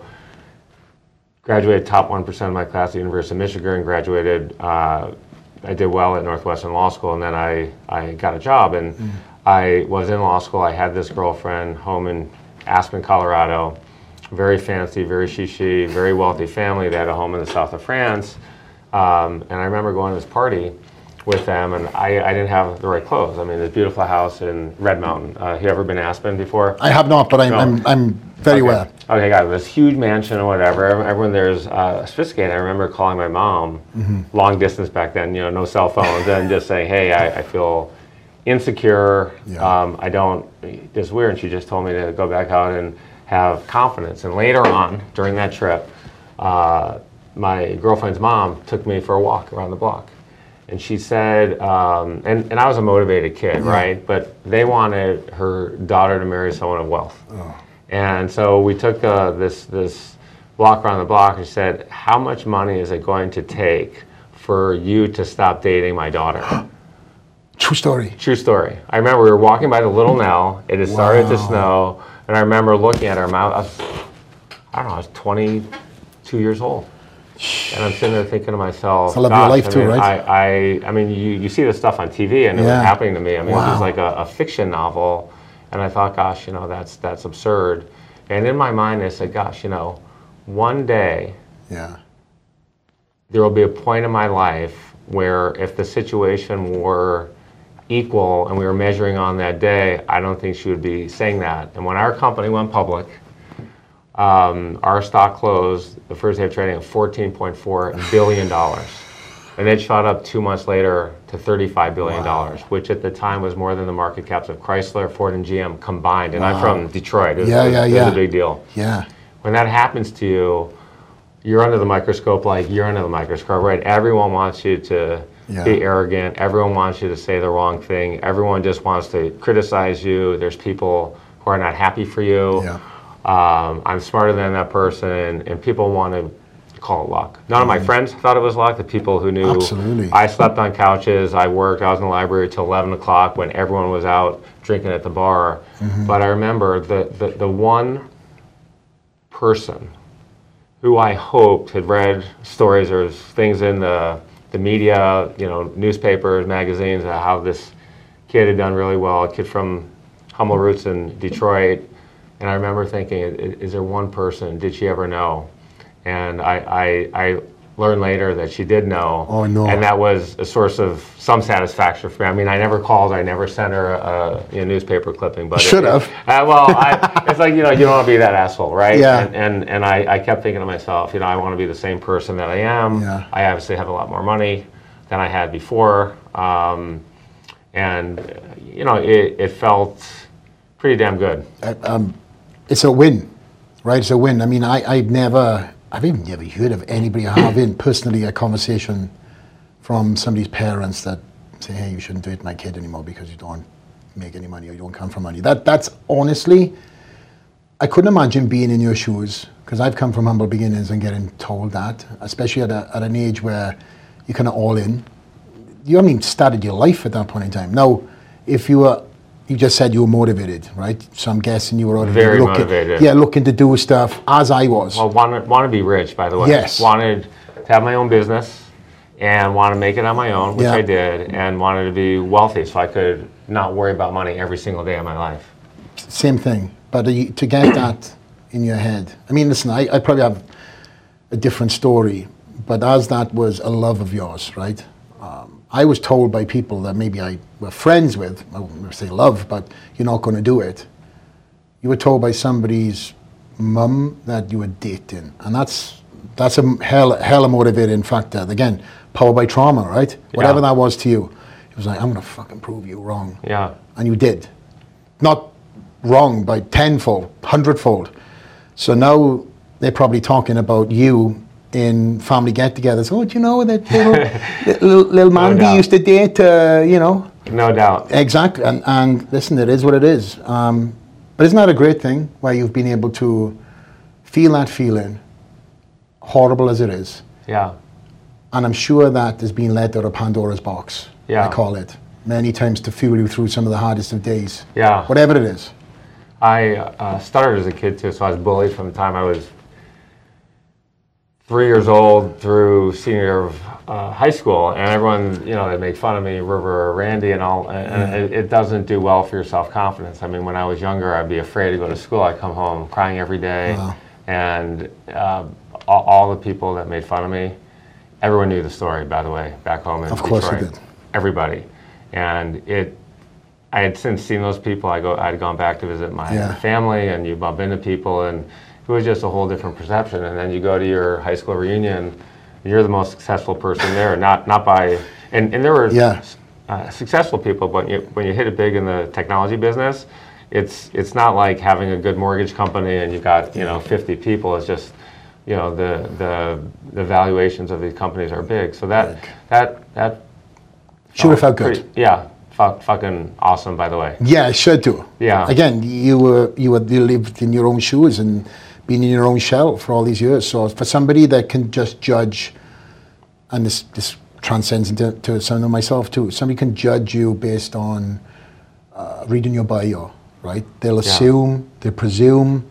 graduated top one percent of my class at the University of Michigan, graduated, uh, I did well at Northwestern Law School, and then I, I got a job. And mm. I was in law school. I had this girlfriend home in Aspen, Colorado, very fancy, very chic, very wealthy family. They had a home in the south of France. Um, and I remember going to this party with them, and I, I didn't have the right clothes. I mean, this beautiful house in Red Mountain. Uh, you ever been to Aspen before? I have not, but I'm, no. I'm, I'm very okay. well. Okay, got this huge mansion or whatever. Everyone there's uh, sophisticated. I remember calling my mom, mm-hmm. long distance back then, you know, no cell phones, and just saying, hey, I, I feel insecure. Yeah. Um, I don't, it's weird. And she just told me to go back out and have confidence. And later on, during that trip, uh, my girlfriend's mom took me for a walk around the block. And she said, um, and, and I was a motivated kid, yeah. right? But they wanted her daughter to marry someone of wealth. Oh. And so we took uh, this, this walk around the block, and she said, how much money is it going to take for you to stop dating my daughter? True story. True story. I remember we were walking by the Little Nell. It had wow. started to snow. And I remember looking at her mouth. I was, I don't know, I was twenty-two years old. And I'm sitting there thinking to myself, it's a love of your life I too, mean, right? I, I, I mean, you, you see this stuff on T V, and yeah. it was happening to me. I mean, wow. it was like a, a fiction novel. And I thought, gosh, you know, that's that's absurd. And in my mind, I said, gosh, you know, one day, yeah, there will be a point in my life where if the situation were equal and we were measuring on that day, I don't think she would be saying that. And when our company went public, um, our stock closed the first day of trading at fourteen point four billion dollars. And it shot up two months later to thirty-five billion dollars, wow. which at the time was more than the market caps of Chrysler, Ford, and G M combined. And wow. I'm from Detroit. It was, yeah, it was, yeah, it was yeah. a big deal. Yeah. When that happens to you, you're under the microscope like you're under the microscope, right? Everyone wants you to yeah. be arrogant. Everyone wants you to say the wrong thing. Everyone just wants to criticize you. There's people who are not happy for you. Yeah. Um, I'm smarter than that person, and, and people want to call it luck. None of my friends thought it was luck. The people who knew Absolutely. I slept on couches, I worked, I was in the library till eleven o'clock when everyone was out drinking at the bar. Mm-hmm. But I remember the, the, the one person who I hoped had read stories or things in the, the media, you know, newspapers, magazines, uh, how this kid had done really well, a kid from humble roots in Detroit. And I remember thinking, is, is there one person, did she ever know? And I, I, I learned later that she did know, oh, no. and that was a source of some satisfaction for me. I mean, I never called, I never sent her a, a newspaper clipping, but should it, have. Uh, well, I, it's like, you know, you don't want to be that asshole, right? Yeah. And and, and I, I kept thinking to myself, you know, I want to be the same person that I am. Yeah. I obviously have a lot more money than I had before, um, and you know, it, it felt pretty damn good. Uh, um, it's a win, right? It's a win. I mean, I I'd never. I've even never heard of anybody having personally a conversation from somebody's parents that say, hey, you shouldn't do it to my kid anymore because you don't make any money or you don't come from money. That That's honestly, I couldn't imagine being in your shoes, because I've come from humble beginnings and getting told that, especially at, a, at an age where you're kind of all in. You haven't even started your life at that point in time. Now, if you were, you just said you were motivated, right? So I'm guessing you were already very looking, motivated. Yeah, looking to do stuff, as I was. Well, wanted, want to be rich, by the way. Yes. Wanted to have my own business and want to make it on my own, which Yeah. I did, and wanted to be wealthy so I could not worry about money every single day of my life. Same thing. But you, to get that in your head, I mean, listen, I, I probably have a different story, but as that was a love of yours, right? Um, I was told by people that maybe I were friends with, I wouldn't say love, but you're not going to do it. You were told by somebody's mum that you were dating, and that's that's a hell, hell a motivating factor. Again, powered by trauma, right? Whatever Yeah. that was to you, it was like, I'm going to fucking prove you wrong. Yeah. And you did. Not wrong by tenfold, hundredfold. So now they're probably talking about you in family get-togethers. Oh, do you know that little, little, little Mandy doubt. used to date, uh, you know? No doubt. Exactly. And, and listen, it is what it is. Um, but isn't that a great thing, where you've been able to feel that feeling, horrible as it is? Yeah. And I'm sure that has been let out of Pandora's box, Yeah. I call it, many times to fuel you through some of the hardest of days. Yeah. Whatever it is. I uh, stuttered as a kid too, so I was bullied from the time I was three years old through senior year of uh, high school, and everyone, you know, they make fun of me, River or Randy, and all. And, and it, it doesn't do well for your self-confidence. I mean, when I was younger, I'd be afraid to go to school. I'd come home crying every day, Wow. and uh, all, all the people that made fun of me, everyone knew the story. By the way, back home in Of course Detroit, they did. Everybody, and it. I had since seen those people. I go. I'd gone back to visit my Yeah. family, and you bump into people, and it was just a whole different perception. And then you go to your high school reunion, and you're the most successful person there. Not not by and, and there were Yeah. uh, successful people, but you, when you hit it big in the technology business, it's it's not like having a good mortgage company and you got you know fifty people. It's just you know the the the valuations of these companies are big. So that Big. that that Should have felt good. pretty- yeah. Fuck, fucking awesome, by the way. Yeah, it should do. Yeah. Again, you were you were you lived in your own shoes and been in your own shell for all these years. So for somebody that can just judge, and this this transcends into to some of myself too. Somebody can judge you based on uh, reading your bio, right? They'll assume, they presume,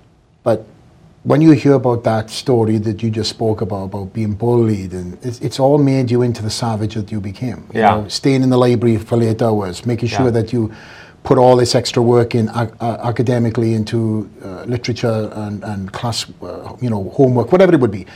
but when you hear about that story that you just spoke about, about being bullied, and it's, it's all made you into the savage that you became. You Yeah. know, staying in the library for late hours, making sure Yeah. that you put all this extra work in ac- uh, academically into uh, literature and, and class, uh, you know, homework, whatever it would be,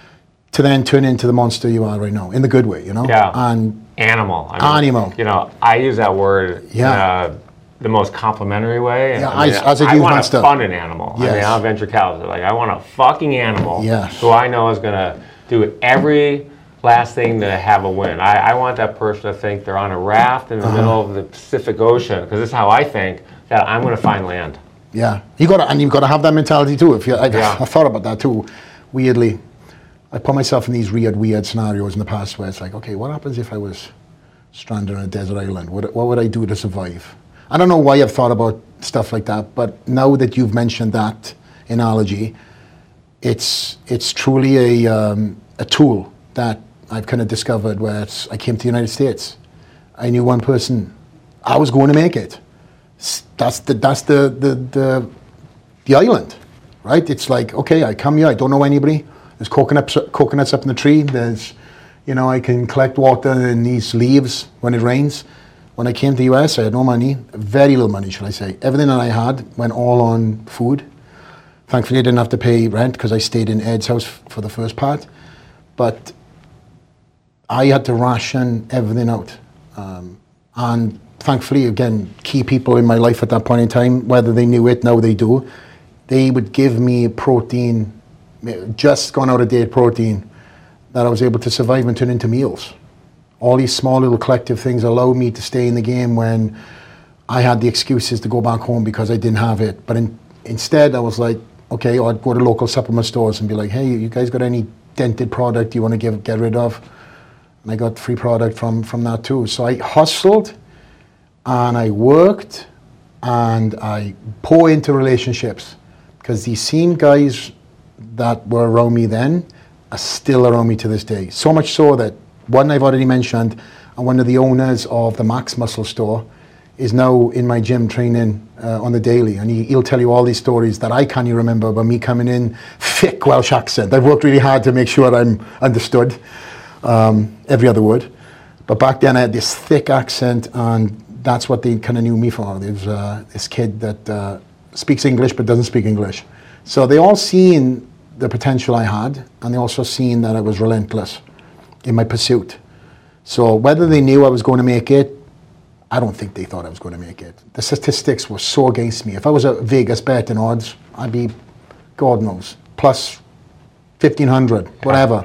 to then turn into the monster you are right now, in the good way, you know? Yeah. And Animal. I Animal. You know, I use that word Yeah. in uh, the most complimentary way. And Yeah, I, mean, as- as a I youth want monster. to fund an animal. I mean, Yes. I'm a venture capitalist. Like, I want a fucking animal Yes. who I know is going to do every last thing to have a win. I, I want that person to think they're on a raft in the Uh-huh. middle of the Pacific Ocean, because this is how I think, that I'm going to find land. yeah, you got to, and you've got to have that mentality too. If you, I, Yeah. I thought about that too. Weirdly, I put myself in these weird, weird scenarios in the past where it's like, okay, what happens if I was stranded on a desert island? What, what would I do to survive? I don't know why I've thought about stuff like that, but now that you've mentioned that analogy, it's it's truly a um, a tool that I've kind of discovered where it's, I came to the United States. I knew one person. I was going to make it. S- That's the that's the the the, the island, right? It's like, okay, I come here. I don't know anybody. There's coconuts coconuts up in the tree. There's, you know, I can collect water in these leaves when it rains. When I came to the U S, I had no money, very little money, should I say. Everything that I had went all on food. Thankfully, I didn't have to pay rent because I stayed in Ed's house f- for the first part. But I had to ration everything out. Um, and thankfully, again, key people in my life at that point in time, whether they knew it, now they do, they would give me protein, just gone out of date protein, that I was able to survive and turn into meals. All these small little collective things allowed me to stay in the game when I had the excuses to go back home because I didn't have it. But in, instead, I was like, okay, or I'd go to local supplement stores and be like, hey, you guys got any dented product you want to give, get rid of? And I got free product from, from that too. So I hustled and I worked and I pour into relationships, because these same guys that were around me then are still around me to this day. So much so that one I've already mentioned, and one of the owners of the Max Muscle store is now in my gym training uh, on the daily, and he, he'll tell you all these stories that I can't even remember about me coming in thick Welsh accent. I've worked really hard to make sure I'm understood um, every other word, but back then I had this thick accent, and that's what they kind of knew me for. There's uh, this kid that uh, speaks English but doesn't speak English. So they all seen the potential I had, and they also seen that I was relentless in my pursuit. So whether they knew I was going to make it, I don't think they thought I was going to make it. The statistics were so against me. If I was a Vegas betting odds, I'd be, God knows, plus fifteen hundred, whatever.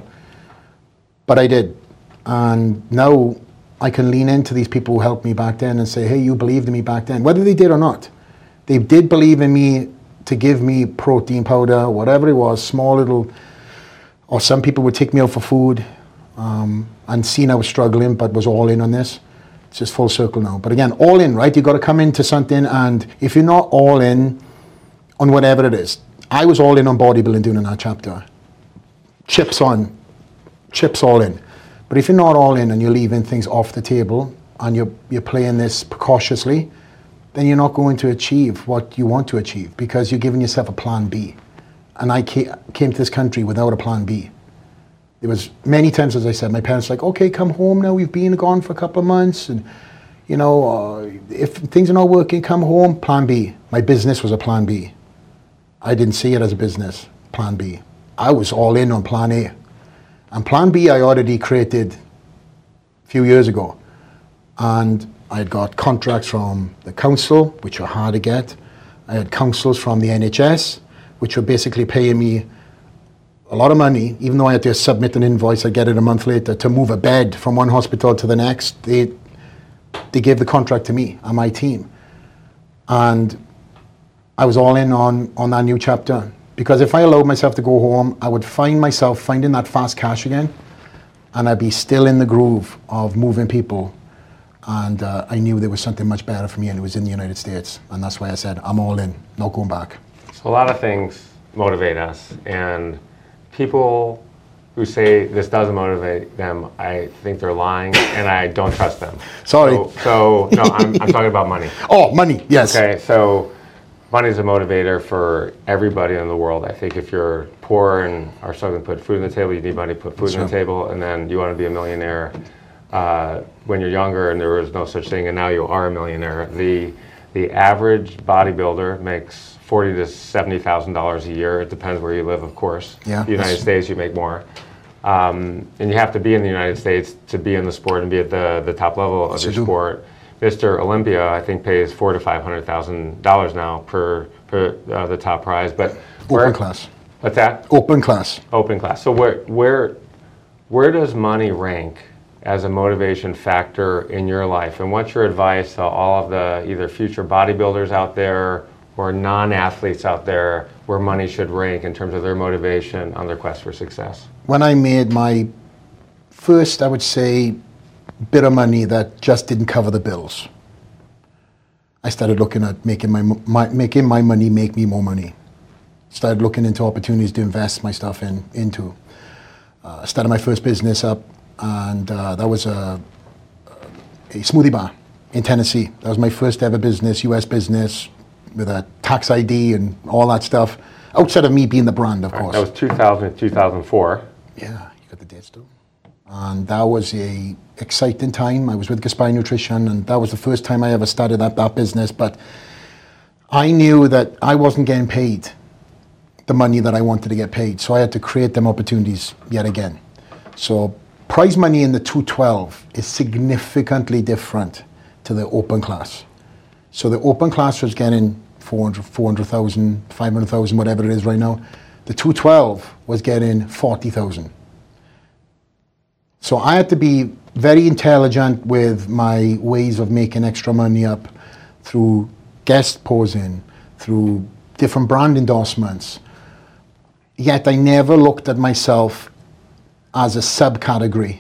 But I did. And now I can lean into these people who helped me back then and say, hey, you believed in me back then. Whether they did or not, they did believe in me to give me protein powder, whatever it was, small little, or some people would take me out for food um, and seen I was struggling, but was all in on this. It's just full circle now. But again, all in, right? You've got to come into something, and if you're not all in on whatever it is, I was all in on bodybuilding doing that chapter. Chips on, chips all in. But if you're not all in and you're leaving things off the table and you're, you're playing this precautiously, then you're not going to achieve what you want to achieve, because you're giving yourself a plan B. And I came to this country without a plan B. There was many times, as I said, my parents were like, okay, come home now, we've been gone for a couple of months, and you know, uh, if things are not working, come home, plan B. My business was a plan B. I didn't see it as a business, plan B. I was all in on plan A. And plan B I already created a few years ago. And I had got contracts from the council, which were hard to get. I had councils from the N H S, which were basically paying me a lot of money, even though I had to submit an invoice, I'd get it a month later, to move a bed from one hospital to the next. They, they gave the contract to me and my team. And I was all in on, on that new chapter. Because if I allowed myself to go home, I would find myself finding that fast cash again, and I'd be still in the groove of moving people. And uh, I knew there was something much better for me, and it was in the United States. And that's why I said, I'm all in, not going back. So a lot of things motivate us, and people who say this doesn't motivate them, I think they're lying, and I don't trust them. Sorry. So, so no, I'm, I'm talking about money. Oh, money, yes. Okay, so money is a motivator for everybody in the world. I think if you're poor and are struggling to put food on the table, you need money to put food That's on the true. table, and then you want to be a millionaire uh, when you're younger, and there was no such thing, and now you are a millionaire. The the average bodybuilder makes forty to seventy thousand dollars a year. It depends where you live, of course. Yeah, the United States, you make more, um, and you have to be in the United States to be in the sport and be at the the top level of Yes, your you do. sport. Mister Olympia, I think, pays four to five hundred thousand dollars now per per uh, the top prize. But where, Open class. What's that? Open class. Open class. So where where where does money rank as a motivation factor in your life? And what's your advice to all of the either future bodybuilders out there or non-athletes out there where money should rank in terms of their motivation on their quest for success? When I made my first, I would say, bit of money that just didn't cover the bills, I started looking at making my, my making my money make me more money. Started looking into opportunities to invest my stuff in into. Uh, started my first business up, and uh, that was a, a smoothie bar in Tennessee. That was my first ever business, U S business, with a tax I D and all that stuff. Outside of me being the brand, of All right, course. that was two thousand to two thousand four. Yeah, you got the dates too. And that was a exciting time. I was with Gaspari Nutrition, and that was the first time I ever started that, that business. But I knew that I wasn't getting paid the money that I wanted to get paid, so I had to create them opportunities yet again. So prize money in the two twelve is significantly different to the open class. So the open class was getting four hundred, four hundred thousand, five hundred thousand, whatever it is right now. The two twelve was getting forty thousand. So I had to be very intelligent with my ways of making extra money up through guest posing, through different brand endorsements, Yet I never looked at myself as a subcategory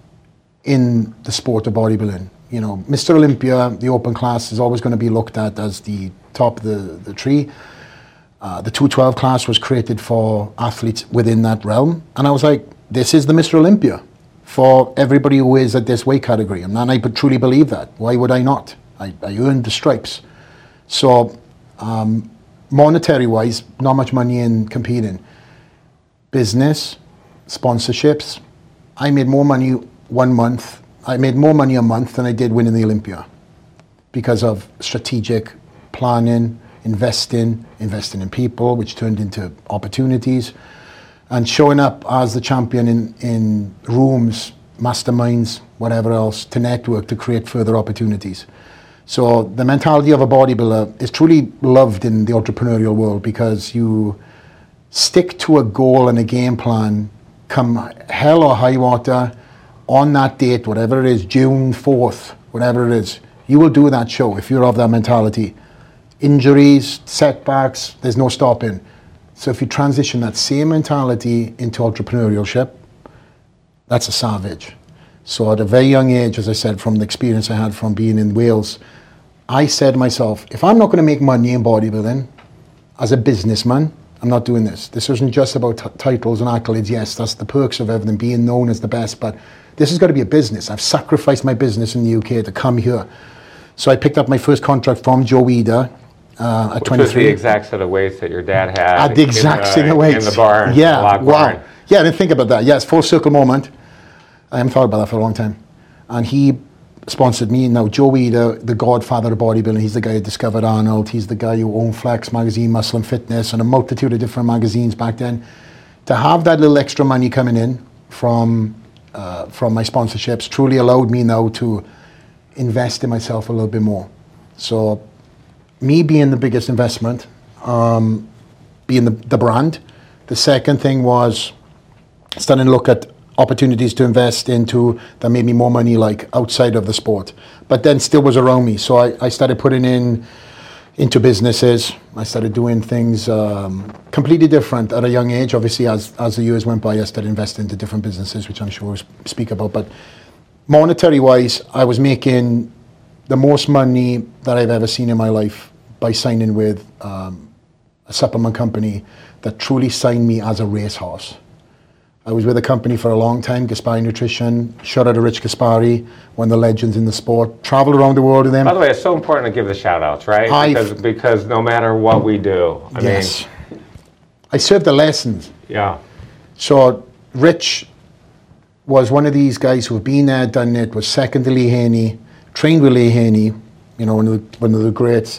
in the sport of bodybuilding. You know, Mister Olympia, the open class, is always going to be looked at as the top of the, the tree. Uh, the two twelve class was created for athletes within that realm. And I was like, this is the Mister Olympia for everybody who is at this weight category. And I truly believe that. Why would I not? I, I earned the stripes. So um, monetary-wise, not much money in competing. Business, sponsorships, I made more money one month. I made more money a month than I did winning the Olympia because of strategic planning, investing, investing in people, which turned into opportunities, and showing up as the champion in, in rooms, masterminds, whatever else, to network, to create further opportunities. So the mentality of a bodybuilder is truly loved in the entrepreneurial world because you stick to a goal and a game plan, come hell or high water, on that date, whatever it is, June fourth, whatever it is, you will do that show if you're of that mentality. Injuries, setbacks, there's no stopping. So if you transition that same mentality into entrepreneurship, that's a savage. So at a very young age, as I said, from the experience I had from being in Wales, I said to myself, if I'm not going to make money in bodybuilding as a businessman, I'm not doing this. This isn't just about t- titles and accolades. Yes, that's the perks of everything, being known as the best, but this has got to be a business. I've sacrificed my business in the U K to come here. So I picked up my first contract from Joe Weider uh, at Which twenty-three. was the exact set of weights that your dad had. At the exact same in, uh, weights. In the barn. Yeah, the log wow. barn. Yeah, I didn't think about that. Yes, full circle moment. I haven't thought about that for a long time. And he sponsored me. Now, Joe Weider, the godfather of bodybuilding, he's the guy who discovered Arnold. He's the guy who owned Flex magazine, Muscle and Fitness, and a multitude of different magazines back then. To have that little extra money coming in from uh, from my sponsorships truly allowed me now to invest in myself a little bit more. So me being the biggest investment, um, being the, the brand. The second thing was starting to look at opportunities to invest into that made me more money, like outside of the sport, but then still was around me. So I, I started putting in into businesses. I started doing things um, completely different at a young age. Obviously, as as the years went by, I started investing into different businesses, which I'm sure we'll speak about. But monetary-wise, I was making the most money that I've ever seen in my life by signing with um, a supplement company that truly signed me as a racehorse. I was with a company for a long time, Gaspari Nutrition. Shout out to Rich Gaspari, one of the legends in the sport. Traveled around the world with him. By the way, it's so important to give the shout outs, right? I've, because because no matter what we do, I yes. mean, I served the lessons. Yeah. So Rich was one of these guys who have been there, done it, was second to Lee Haney, trained with Lee Haney, you know, one of the, one of the greats.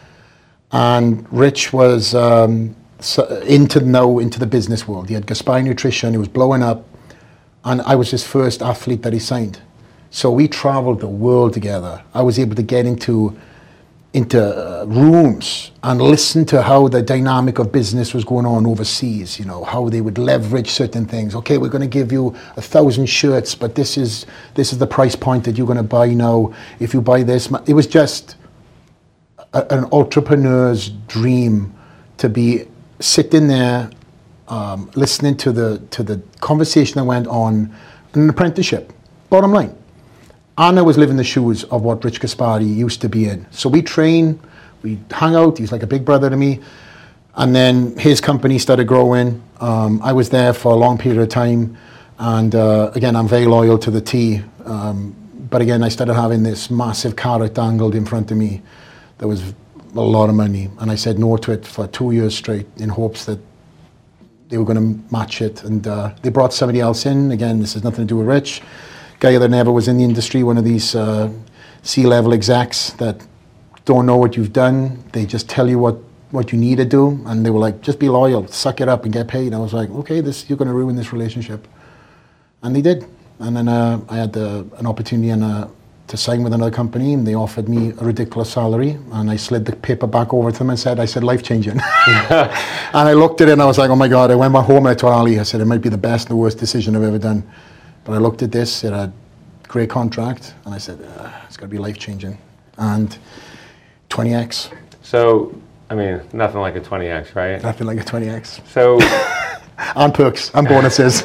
And Rich was um, so into now into the business world. He had Gaspari Nutrition, he was blowing up, and I was his first athlete that he signed. So we traveled the world together. I was able to get into into uh, rooms and listen to how the dynamic of business was going on overseas, you know, how they would leverage certain things. Okay, we're going to give you a thousand shirts, but this is this is the price point that you're going to buy now. If you buy this, it was just a, an entrepreneur's dream to be sitting there, um, listening to the to the conversation that went on in an apprenticeship. Bottom line. And I was living the shoes of what Rich Gaspari used to be in. So we train, we hung out, he's like a big brother to me. And then his company started growing. Um, I was there for a long period of time. And uh, again, I'm very loyal to the T. Um, but again, I started having this massive carrot dangled in front of me. There was a lot of money. And I said no to it for two years straight in hopes that they were going to match it. And uh, they brought somebody else in. Again, this has nothing to do with Rich. Guy that never was in the industry, one of these uh, C-level execs that don't know what you've done. They just tell you what, what you need to do. And they were like, just be loyal, suck it up and get paid. I was like, okay, this you're going to ruin this relationship. And they did. And then uh, I had the, an opportunity and, uh, to sign with another company, and they offered me a ridiculous salary. And I slid the paper back over to them and said, I said, life-changing. And I looked at it and I was like, oh my God. I went back home and I told Ali, I said, it might be the best and the worst decision I've ever done. But I looked at this, it had a great contract, and I said, uh, it's got to be life-changing. And twenty X. So, I mean, nothing like a twenty X, right? Nothing like a twenty X. So, and perks and bonuses.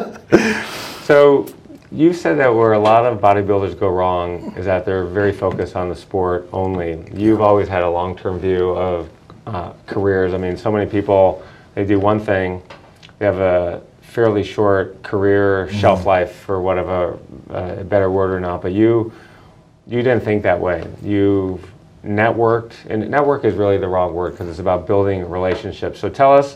So you said that where a lot of bodybuilders go wrong is that they're very focused on the sport only. You've always had a long-term view of uh, careers. I mean, so many people, they do one thing, they have a fairly short career mm-hmm. shelf life, for whatever uh, a better word or not, but you you didn't think that way. You networked, and network is really the wrong word because it's about building relationships. So tell us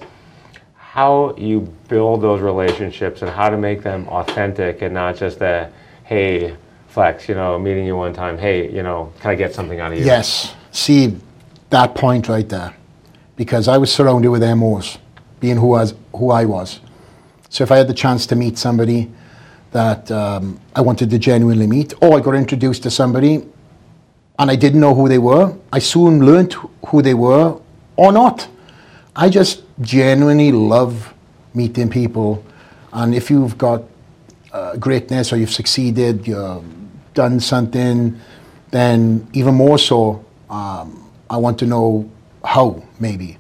how you build those relationships and how to make them authentic and not just a, hey, Flex, you know, meeting you one time, hey, you know, can I get something out of you? Yes. See, that point right there. Because I was surrounded with M Os, being who, was, who I was. So if I had the chance to meet somebody that um, I wanted to genuinely meet, or I got introduced to somebody and I didn't know who they were, I soon learned who they were or not. I just genuinely love meeting people, and if you've got uh, greatness or you've succeeded, you've done something, then even more so, um, I want to know how, maybe.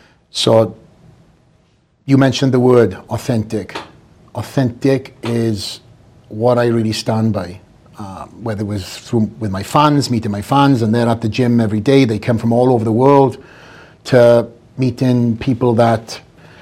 So you mentioned the word authentic. Authentic is what I really stand by. Uh, whether it was through, with my fans, meeting my fans, and they're at the gym every day. They come from all over the world, to meeting people that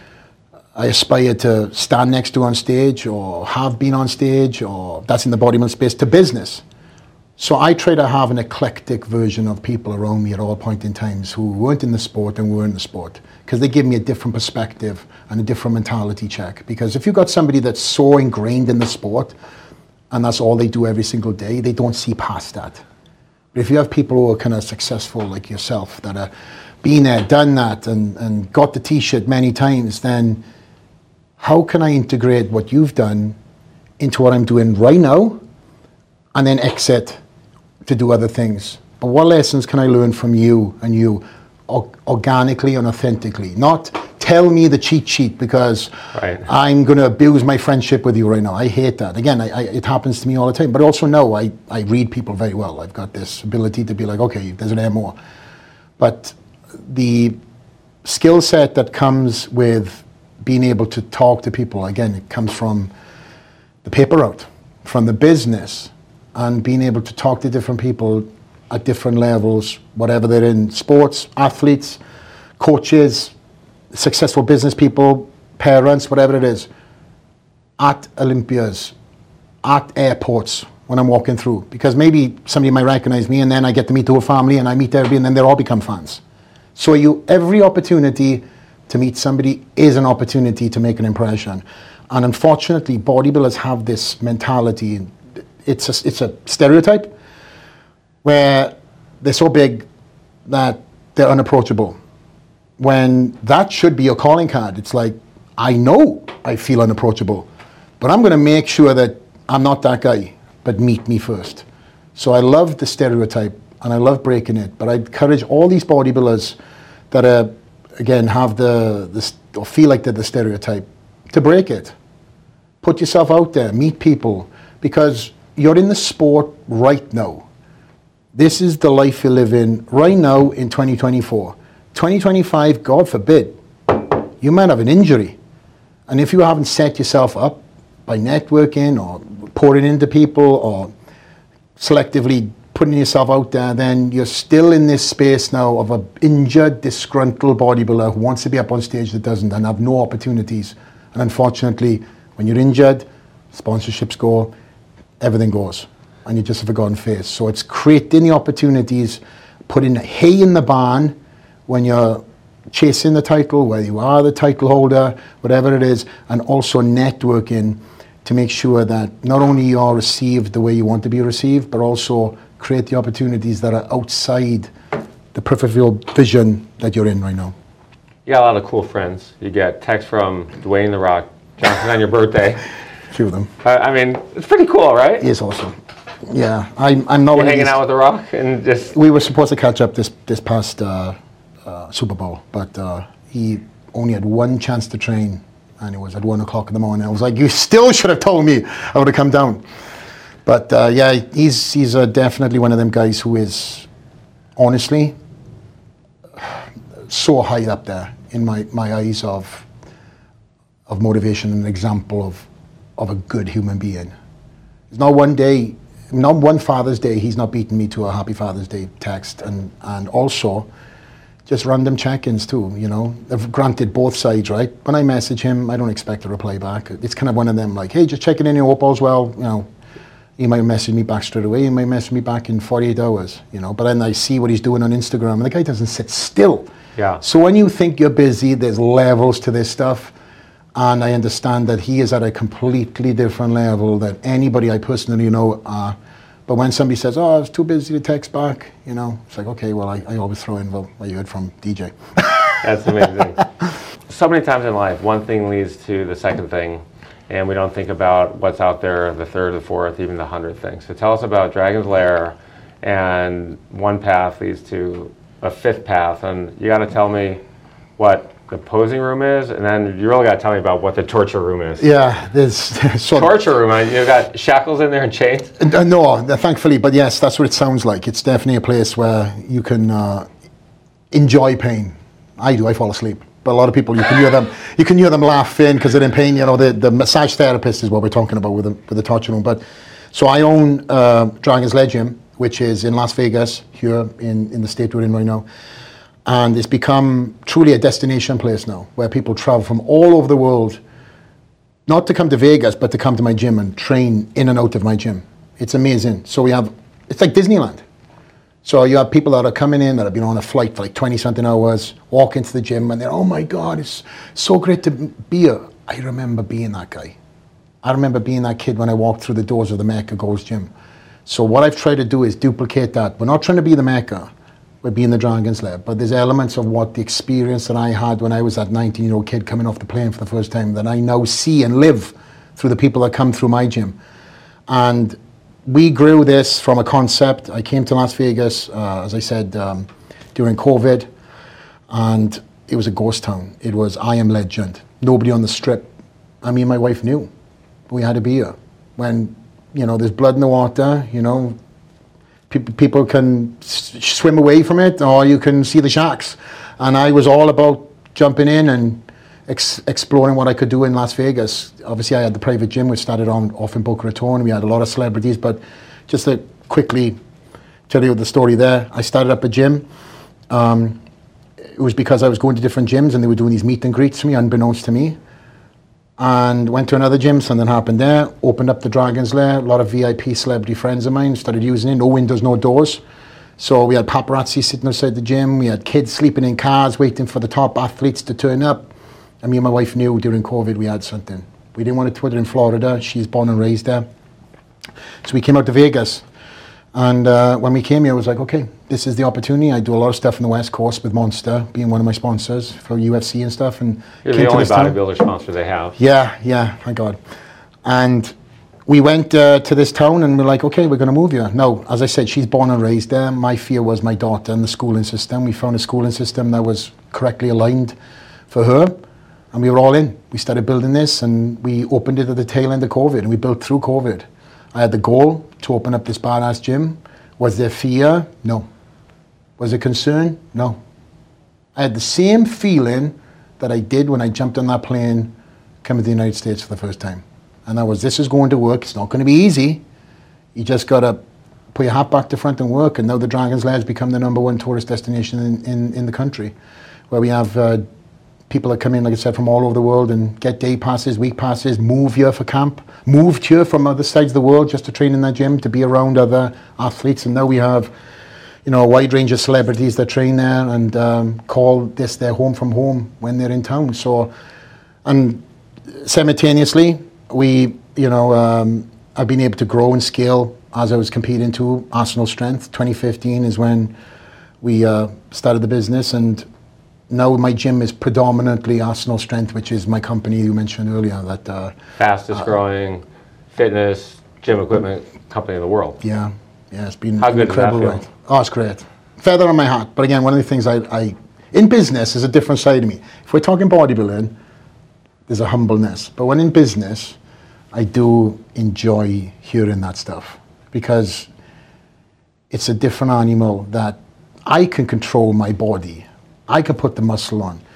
I aspire to stand next to on stage, or have been on stage, or that's in the bodybuilding space, to business. So I try to have an eclectic version of people around me at all point in times who weren't in the sport and were in the sport, because they give me a different perspective and a different mentality check. Because if you've got somebody that's so ingrained in the sport, and that's all they do every single day, they don't see past that. But if you have people who are kind of successful like yourself, that are been there, done that, and, and got the t-shirt many times, then how can I integrate what you've done into what I'm doing right now, and then exit to do other things? But what lessons can I learn from you and you or, organically and authentically? Not tell me the cheat sheet because right. I'm going to abuse my friendship with you right now. I hate that. Again, I, I, it happens to me all the time. But also know I, I read people very well. I've got this ability to be like, okay, there's an M O. But the skill set that comes with being able to talk to people, again, it comes from the paper route, from the business, and being able to talk to different people at different levels, whatever they're in, sports, athletes, coaches, successful business people, parents, whatever it is, at Olympias, at airports when I'm walking through. Because maybe somebody might recognize me, and then I get to meet the whole family, and I meet everybody, and then they all become fans. So you, every opportunity to meet somebody is an opportunity to make an impression. And unfortunately, bodybuilders have this mentality. It's a, it's a stereotype where they're so big that they're unapproachable. When that should be your calling card. It's like, I know I feel unapproachable, but I'm going to make sure that I'm not that guy, but meet me first. So I love the stereotype, and I love breaking it, but I encourage all these bodybuilders that are, again, have the, the or feel like they're the stereotype, to break it. Put yourself out there, meet people, because you're in the sport right now. This is the life you live in right now in twenty twenty-four. twenty twenty-five, God forbid, you might have an injury. And if you haven't set yourself up by networking or pouring into people or selectively putting yourself out there, then you're still in this space now of an injured, disgruntled bodybuilder who wants to be up on stage that doesn't, and have no opportunities. And unfortunately, when you're injured, sponsorships go, everything goes, and you just have a forgotten face. So it's creating the opportunities, putting hay in the barn when you're chasing the title, whether you are the title holder, whatever it is, and also networking to make sure that not only you are received the way you want to be received, but also create the opportunities that are outside the peripheral vision that you're in right now. You got a lot of cool friends. You get texts from Dwayne The Rock Johnson on your birthday. A few of them. Uh, I mean, it's pretty cool, right? He is awesome. Yeah, I'm, I'm not You're hanging out with The Rock and just... We were supposed to catch up this, this past uh, uh, Super Bowl, but uh, he only had one chance to train, and it was at one o'clock in the morning. I was like, you still should have told me. I would have come down. But uh, yeah, he's he's uh, definitely one of them guys who is, honestly, so high up there in my, my eyes of of motivation and an example of, of a good human being. There's not one day, not one Father's Day, he's not beaten me to a Happy Father's Day text, and, and also just random check-ins too, you know. I've granted both sides, right? When I message him, I don't expect a reply back. It's kind of one of them like, hey, just checking in, you hope all's well, you know. He might message me back straight away, he might message me back in forty-eight hours, you know. But then I see what he's doing on Instagram, and the guy doesn't sit still. Yeah. So when you think you're busy, there's levels to this stuff. And I understand that he is at a completely different level than anybody I personally know are. But when somebody says, oh, I was too busy to text back, you know, it's like, okay, well, I, I always throw in, well, what you heard from D J. That's amazing. So many times in life, one thing leads to the second thing, and we don't think about what's out there, the third, the fourth, even the hundredth thing. So tell us about Dragon's Lair, and one path leads to a fifth path, and you got to tell me what the posing room is, and then you really got to tell me about what the torture room is. Yeah, there's sort torture room. You got shackles in there and chains. Uh, no, thankfully, but yes, that's what it sounds like. It's definitely a place where you can uh, enjoy pain. I do. I fall asleep, but a lot of people, you can hear them. You can hear them laughing because they're in pain. You know, the, the massage therapist is what we're talking about with the with the torture room. But so I own uh, Dragon's Lair Gym, which is in Las Vegas, here in in the state we're in right now. And it's become truly a destination place now, where people travel from all over the world, not to come to Vegas, but to come to my gym and train in and out of my gym. It's amazing. So we have, it's like Disneyland. So you have people that are coming in that have been on a flight for like twenty something hours, walk into the gym and they're, oh my God, it's so great to be here. I remember being that guy. I remember being that kid when I walked through the doors of the Mecca Gold's Gym. So what I've tried to do is duplicate that. We're not trying to be the Mecca. We're being the Dragon's Lair, but there's elements of what the experience that I had when I was that nineteen-year-old kid coming off the plane for the first time that I now see and live through the people that come through my gym. And we grew this from a concept. I came to Las Vegas, uh, as I said, um, during COVID, and it was a ghost town. It was I Am Legend. Nobody on the strip. I mean, my wife knew. We had to be here. When, you know, there's blood in the water, you know, people can s- swim away from it, or you can see the sharks. And I was all about jumping in and ex- exploring what I could do in Las Vegas. Obviously, I had the private gym, which started on off in Boca Raton. We had a lot of celebrities, but just to quickly tell you the story there, I started up a gym. Um, it was because I was going to different gyms, and they were doing these meet and greets for me, unbeknownst to me. And went to another gym, something happened there, opened up the Dragon's Lair, a lot of V I P celebrity friends of mine started using it, no windows, no doors. So we had paparazzi sitting outside the gym, we had kids sleeping in cars waiting for the top athletes to turn up. And me and my wife knew during COVID we had something. We didn't want to put it in Florida, she's born and raised there. So we came out to Vegas. And uh, when we came here, I was like, okay, this is the opportunity. I do a lot of stuff in the West Coast with Monster, being one of my sponsors for U F C and stuff. And you're the only bodybuilder sponsor they have. Yeah, yeah, thank God. And we went uh, to this town and we're like, okay, we're going to move here. No, as I said, she's born and raised there. My fear was my daughter and the schooling system. We found a schooling system that was correctly aligned for her. And we were all in. We started building this and we opened it at the tail end of COVID, and we built through COVID. I had the goal to open up this badass gym. Was there fear? No. Was there concern? No. I had the same feeling that I did when I jumped on that plane coming to the United States for the first time. And that was, this is going to work. It's not going to be easy. You just got to put your hat back to front and work. And now the Dragon's Lair has become the number one tourist destination in, in, in the country, where we have uh, people that come in, like I said, from all over the world and get day passes, week passes, move here for camp, moved here from other sides of the world just to train in that gym, to be around other athletes. And now we have, you know, a wide range of celebrities that train there and um, call this their home from home when they're in town. So, and simultaneously, we, you know, um, I've been able to grow and scale as I was competing to Arsenal Strength. twenty fifteen is when we uh, started the business, and now my gym is predominantly Arsenal Strength, which is my company you mentioned earlier. That uh, fastest uh, growing fitness gym equipment company in the world. Yeah, yeah, it's been How good incredible. Does that feel? Right? Oh, it's great. Feather on my hat. But again, one of the things I, I, in business, is a different side of me. If we're talking bodybuilding, there's a humbleness. But when in business, I do enjoy hearing that stuff, because it's a different animal that I can control my body. I can put the muscle on.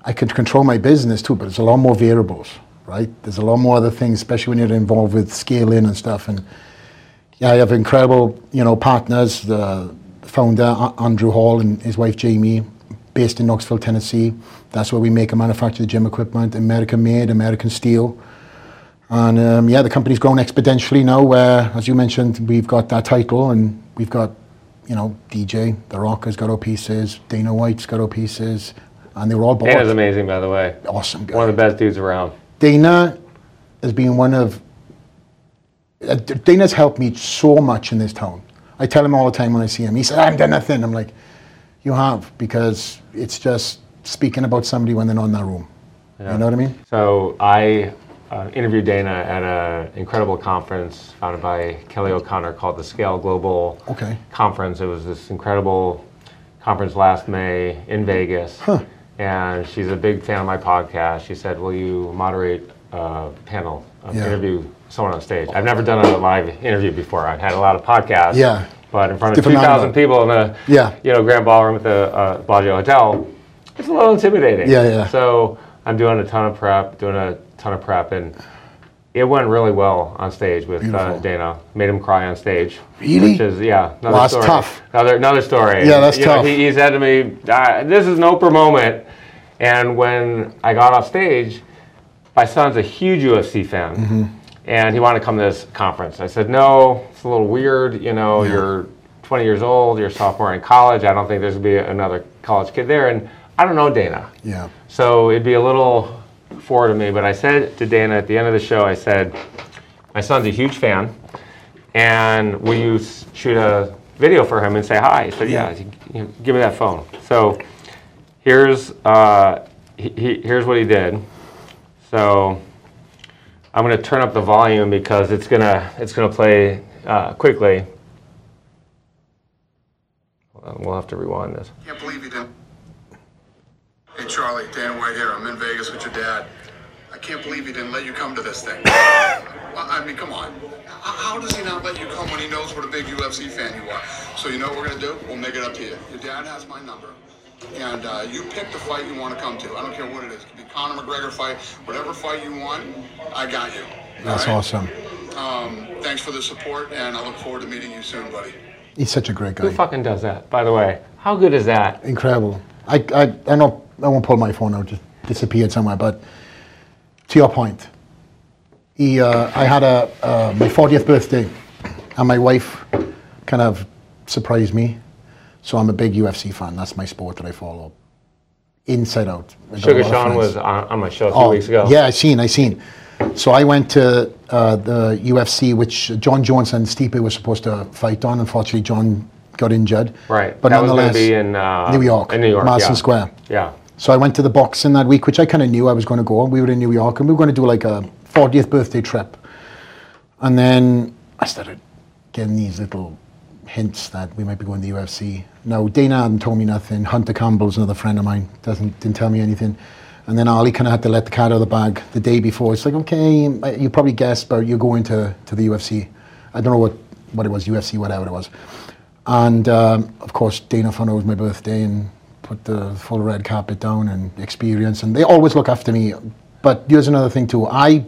I can control my business too, but there's a lot more variables, right? There's a lot more other things, especially when you're involved with scaling and stuff. And yeah, I have incredible, you know, partners. The founder, Andrew Hall, and his wife, Jamie, based in Knoxville, Tennessee. That's where we make and manufacture the gym equipment, American made, American steel. And um, yeah, the company's grown exponentially now where, as you mentioned, we've got that title and we've got, you know, D J, The Rock has got our pieces, Dana White's got our pieces, and they were all bought. Dana's amazing, by the way. Awesome guy. One of the best dudes around. Dana has been one of, uh, Dana's helped me so much in this town. I tell him all the time when I see him, he said, I haven't done nothing. I'm like, you have, because it's just speaking about somebody when they're not in that room. Yeah. You know what I mean? So I uh, interviewed Dana at an incredible conference founded by Kelly O'Connor called the Scale Global okay. Conference. It was this incredible conference last May in Vegas. Huh. And she's a big fan of my podcast. She said, will you moderate a panel, uh, yeah. interview someone on stage? I've never done a live interview before. I've had a lot of podcasts. Yeah. But in front of two thousand people in a yeah. you know, grand ballroom at the uh, Bellagio Hotel, it's a little intimidating. Yeah, yeah. So I'm doing a ton of prep, doing a ton of prep, and it went really well on stage with uh, Dana. Made him cry on stage. Really? Which is, yeah, another well, that's story. tough. Another, another story. Yeah, that's you tough. Know, he, he said to me, ah, this is an Oprah moment. And when I got off stage, my son's a huge U F C fan. Mm-hmm. And he wanted to come to this conference. I said, no, it's a little weird. You know, yeah. you're twenty years old, you're a sophomore in college. I don't think there's going to be another college kid there. And I don't know Dana. Yeah. So it'd be a little forward of me. But I said to Dana at the end of the show, I said, my son's a huge fan. And will you shoot a video for him and say hi? He said, yeah, you know, give me that phone. So here's, uh, he, he, here's what he did. So I'm going to turn up the volume because it's going to it's gonna play uh, quickly. We'll have to rewind this. Can't believe you didn't. Hey, Charlie, Dana White here. I'm in Vegas with your dad. I can't believe he didn't let you come to this thing. I mean, come on. How does he not let you come when he knows what a big U F C fan you are? So you know what we're going to do? We'll make it up to you. Your dad has my number. And uh, you pick the fight you want to come to. I don't care what it is. It could be Conor McGregor fight. Whatever fight you want, I got you. That's right? Awesome. Um, thanks for the support, and I look forward to meeting you soon, buddy. He's such a great guy. Who fucking does that, by the way? How good is that? Incredible. I, I, I know I won't pull my phone out, just disappeared somewhere, but to your point, he, uh, I had a, uh, my fortieth birthday, and my wife kind of surprised me. So I'm a big U F C fan. That's my sport that I follow. Inside out. Sugar Sean was on, on my show a few oh, weeks ago. Yeah, I seen, I seen. So I went to uh, the U F C, which John Jones and Stipe were supposed to fight on. Unfortunately, John got injured. Right. But that was nonetheless, going to be in uh, New York. In New York, Madison yeah. Square. Yeah. So I went to the boxing that week, which I kind of knew I was going to go. We were in New York, and we were going to do like a fortieth birthday trip. And then I started getting these little hints that we might be going to the U F C. Now, Dana hadn't told me nothing. Hunter Campbell's another friend of mine. Doesn't didn't tell me anything. And then Ali kind of had to let the cat out of the bag the day before. It's like, okay, you probably guessed, but you're going to, to the U F C. I don't know what, what it was, U F C, whatever it was. And um, of course, Dana found out it was my birthday and put the full red carpet down and experience. And they always look after me. But here's another thing too. I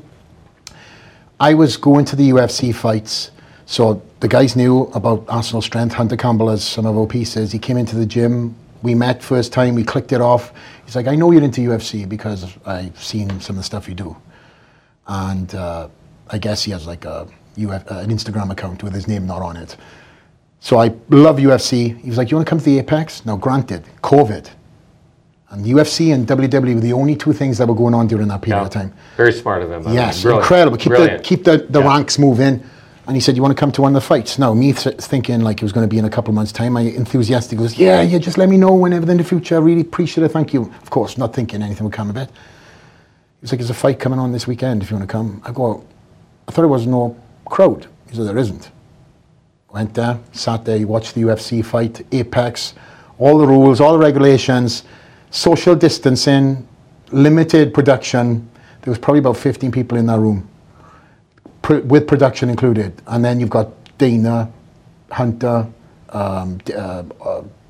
I was going to the U F C fights. So the guys knew about Arsenal Strength. Hunter Campbell has some of our pieces. He came into the gym. We met first time. We clicked it off. He's like, I know you're into U F C because I've seen some of the stuff you do. And uh, I guess he has like a U F, uh, an Instagram account with his name not on it. So I love U F C. He was like, you want to come to the Apex? Now, granted, COVID. And U F C and W W E were the only two things that were going on during that period yeah. of time. Very smart of them. Yes, Brilliant. incredible. Keep Brilliant. the keep the, the yeah. ranks moving. And he said, you want to come to one of the fights? No, me th- thinking like it was going to be in a couple of months' time. I enthusiastically goes, yeah, yeah, just let me know whenever in the future. I really appreciate it. Thank you. Of course, not thinking anything would come of it. He was like, there's a fight coming on this weekend if you want to come. I go, I thought there was no crowd. He said, there isn't. Went there, sat there, watched the U F C fight, Apex, all the rules, all the regulations, social distancing, limited production. There was probably about fifteen people in that room, pr- with production included. And then you've got Dana, Hunter, um, uh, uh,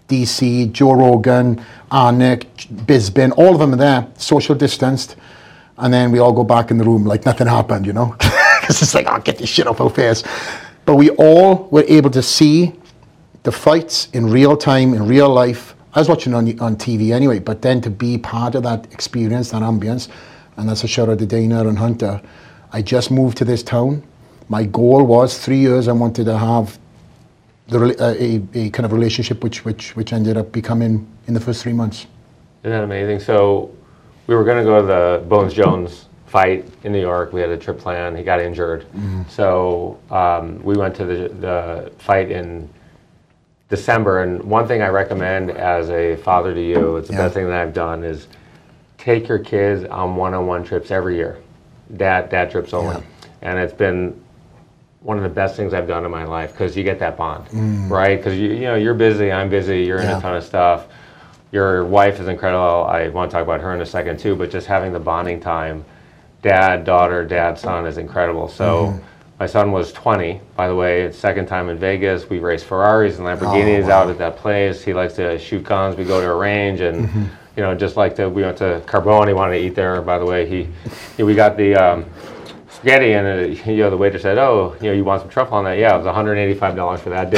D C, Joe Rogan, Arnick, Bisbin, all of them are there, social distanced. And then we all go back in the room like nothing happened, you know? Because it's like, oh, get this shit off our face. But we all were able to see the fights in real time, in real life. I was watching on on T V anyway, but then to be part of that experience, that ambience, and that's a shout out to Dana and Hunter. I just moved to this town. My goal was three years I wanted to have the, uh, a, a kind of relationship which, which, which ended up becoming in the first three months. Isn't that amazing? So we were going to go to the Bones Jones fight in New York. We had a trip planned. He got injured. Mm-hmm. So um, we went to the, the fight in December. And one thing I recommend as a father to you, it's the yeah. best thing that I've done, is take your kids on one-on-one trips every year. Dad, dad trips only. Yeah. And it's been one of the best things I've done in my life because you get that bond, mm. right? Because you, you know, you're busy, I'm busy, you're in yeah. a ton of stuff. Your wife is incredible. I want to talk about her in a second too, but just having the bonding time, dad, daughter, dad, son is incredible. So mm. my son was twenty, by the way, second time in Vegas. We race Ferraris and Lamborghinis oh, wow. out at that place. He likes to shoot guns. We go to a range and, mm-hmm. you know, just like the, we went to Carbone, he wanted to eat there, by the way. He, he we got the um, spaghetti and, uh, you know, the waiter said, oh, you know, you want some truffle on that? Yeah, it was one hundred eighty-five dollars for that dish.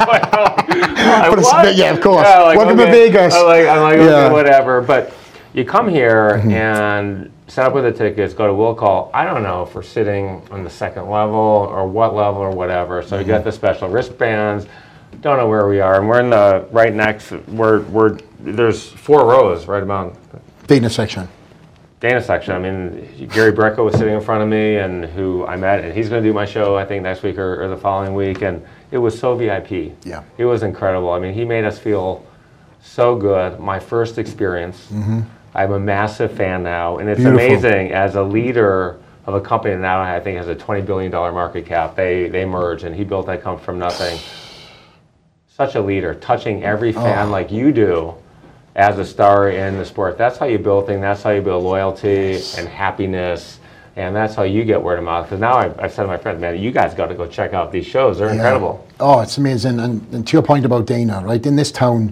Like, what? Yeah, of course. Yeah, like, welcome okay. to Vegas. I'm like, I'm like yeah. okay, whatever. But you come here mm-hmm. and set up with the tickets, go to will call. I don't know if we're sitting on the second level or what level or whatever. So mm-hmm. you got the special wristbands. Don't know where we are, and we're in the right next. We're we're there's four rows right about Dana section. Dana section. I mean, Gary Brecka was sitting in front of me, and who I met, and he's going to do my show, I think, next week or, or the following week, and it was so V I P. Yeah. It was incredible. I mean, he made us feel so good. My first experience. Mm-hmm. I'm a massive fan now, and it's Beautiful. amazing as a leader of a company that now I think has a twenty billion dollars market cap. They they merged, and he built that company from nothing. Such a leader, touching every fan oh. like you do. As a star in the sport, that's how you build things. That's how you build loyalty yes. and happiness, and that's how you get word of mouth. Because now I've, I've said to my friends, man, you guys got to go check out these shows. They're yeah. incredible. Oh, it's amazing. And, and to your point about Dana, right? In this town,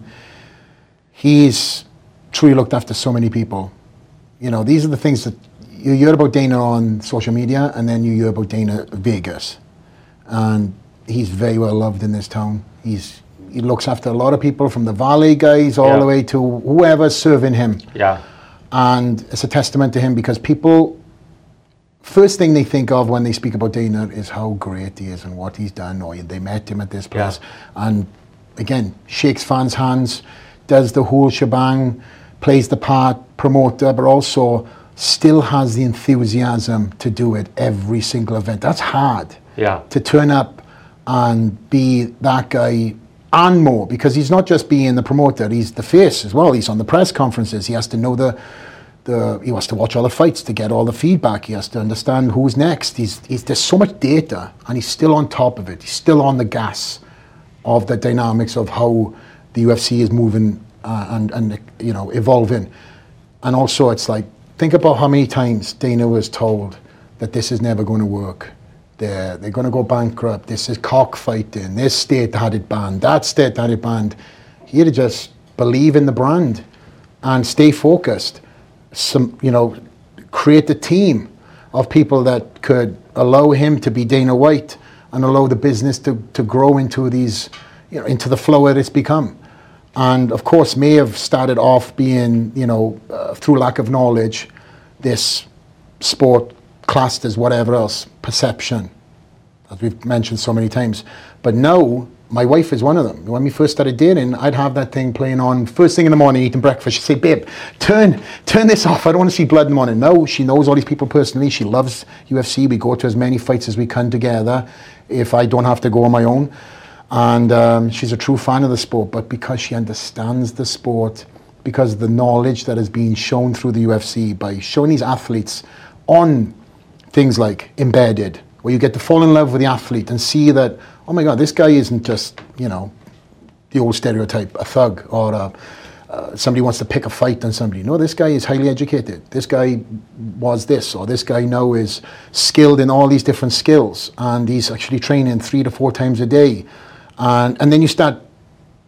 he's truly looked after so many people. You know, these are the things that you hear about Dana on social media, and then you hear about Dana Vegas, and he's very well loved in this town. He's He looks after a lot of people, from the valet guys all yeah. the way to whoever's serving him. Yeah. And it's a testament to him, because people, first thing they think of when they speak about Dana is how great he is and what he's done, or they met him at this place. Yeah. And again, shakes fans' hands, does the whole shebang, plays the part, promoter, but also still has the enthusiasm to do it every single event. That's hard. Yeah. To turn up and be that guy, and more, because he's not just being the promoter, he's the face as well. He's on the press conferences. He has to know the, the he has to watch all the fights to get all the feedback. He has to understand who's next. He's, he's there's so much data, and he's still on top of it. He's still on the gas of the dynamics of how the U F C is moving uh, and, and you know, evolving. And also, it's like, think about how many times Dana was told that this is never going to work. They're, they're going to go bankrupt. This is cockfighting. This state had it banned. That state had it banned. He had to just believe in the brand and stay focused. Some, you know, create a team of people that could allow him to be Dana White and allow the business to, to grow into these, you know, into the flow that it's become. And of course, may have started off being, you know, uh, through lack of knowledge, this sport classed as whatever else, perception, as we've mentioned so many times. But now, my wife is one of them. When we first started dating, I'd have that thing playing on first thing in the morning, eating breakfast. She'd say, babe, turn turn this off. I don't want to see blood in the morning. No, she knows all these people personally. She loves U F C. We go to as many fights as we can together if I don't have to go on my own. And um, she's a true fan of the sport. But because she understands the sport, because of the knowledge that is being shown through the U F C by showing these athletes on things like Embedded, where you get to fall in love with the athlete and see that, oh my God, this guy isn't just, you know, the old stereotype, a thug, or a, uh, somebody wants to pick a fight on somebody. No, this guy is highly educated. This guy was this, or this guy now is skilled in all these different skills, and he's actually training three to four times a day. And, and then you start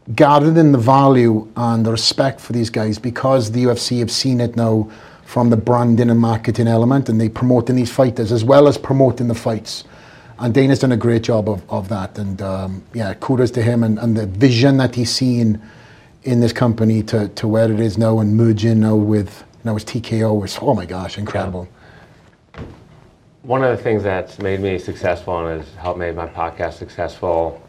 gathered in the value and the respect for these guys because the U F C have seen it now from the branding and marketing element, and they promoting these fighters as well as promoting the fights. And Dana's done a great job of, of that. And um, yeah, kudos to him and, and the vision that he's seen in this company to, to where it is now and merging now with, now it's T K O. It's, oh my gosh, incredible. Yeah. One of the things that's made me successful and has helped make my podcast successful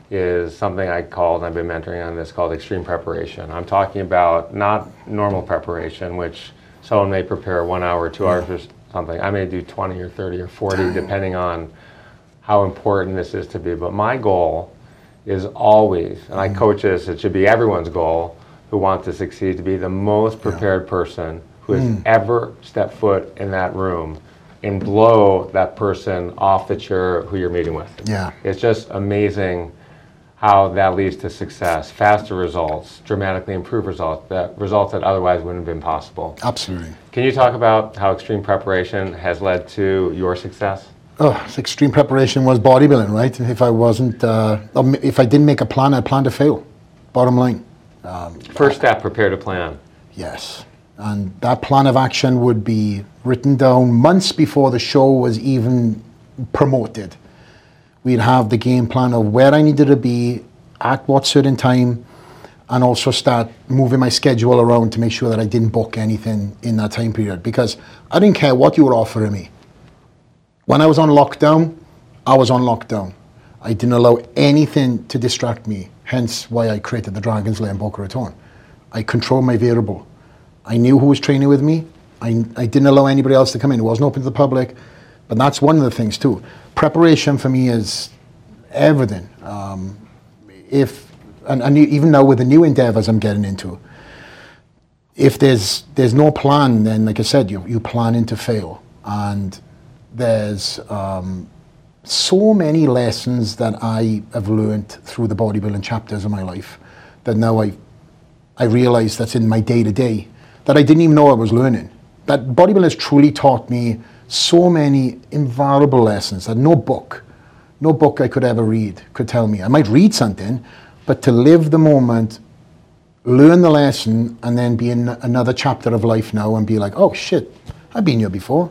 is something I called, I've been mentoring on this, called extreme preparation. I'm talking about not normal preparation, which someone may prepare one hour, two hours or something. I may do twenty or thirty or forty, depending on how important this is to be. But my goal is always, and I coach this, it should be everyone's goal who wants to succeed, to be the most prepared person who has mm. ever stepped foot in that room and blow that person off the chair who you're meeting with. Yeah. It's just amazing how that leads to success, faster results, dramatically improved results, that results that otherwise wouldn't have been possible. Absolutely. Can you talk about how extreme preparation has led to your success? Oh, extreme preparation was bodybuilding, right? If I wasn't, uh, if I didn't make a plan, I planned to fail. Bottom line. Um, First step, prepare to plan. Yes. And that plan of action would be written down months before the show was even promoted. We'd have the game plan of where I needed to be, at what certain time, and also start moving my schedule around to make sure that I didn't book anything in that time period. Because I didn't care what you were offering me. When I was on lockdown, I was on lockdown. I didn't allow anything to distract me, hence why I created the Dragon's Lair in Boca Raton. I controlled my variable. I knew who was training with me. I, I didn't allow anybody else to come in. It wasn't open to the public. But that's one of the things too. Preparation for me is everything. Um, if and, and even now with the new endeavors I'm getting into, if there's there's no plan, then like I said, you you planning to fail. And there's um, so many lessons that I have learned through the bodybuilding chapters of my life that now I I realize that's in my day to day that I didn't even know I was learning. That bodybuilding has truly taught me so many invaluable lessons that no book, no book I could ever read could tell me. I might read something, but to live the moment, learn the lesson, and then be in another chapter of life now and be like, oh shit, I've been here before.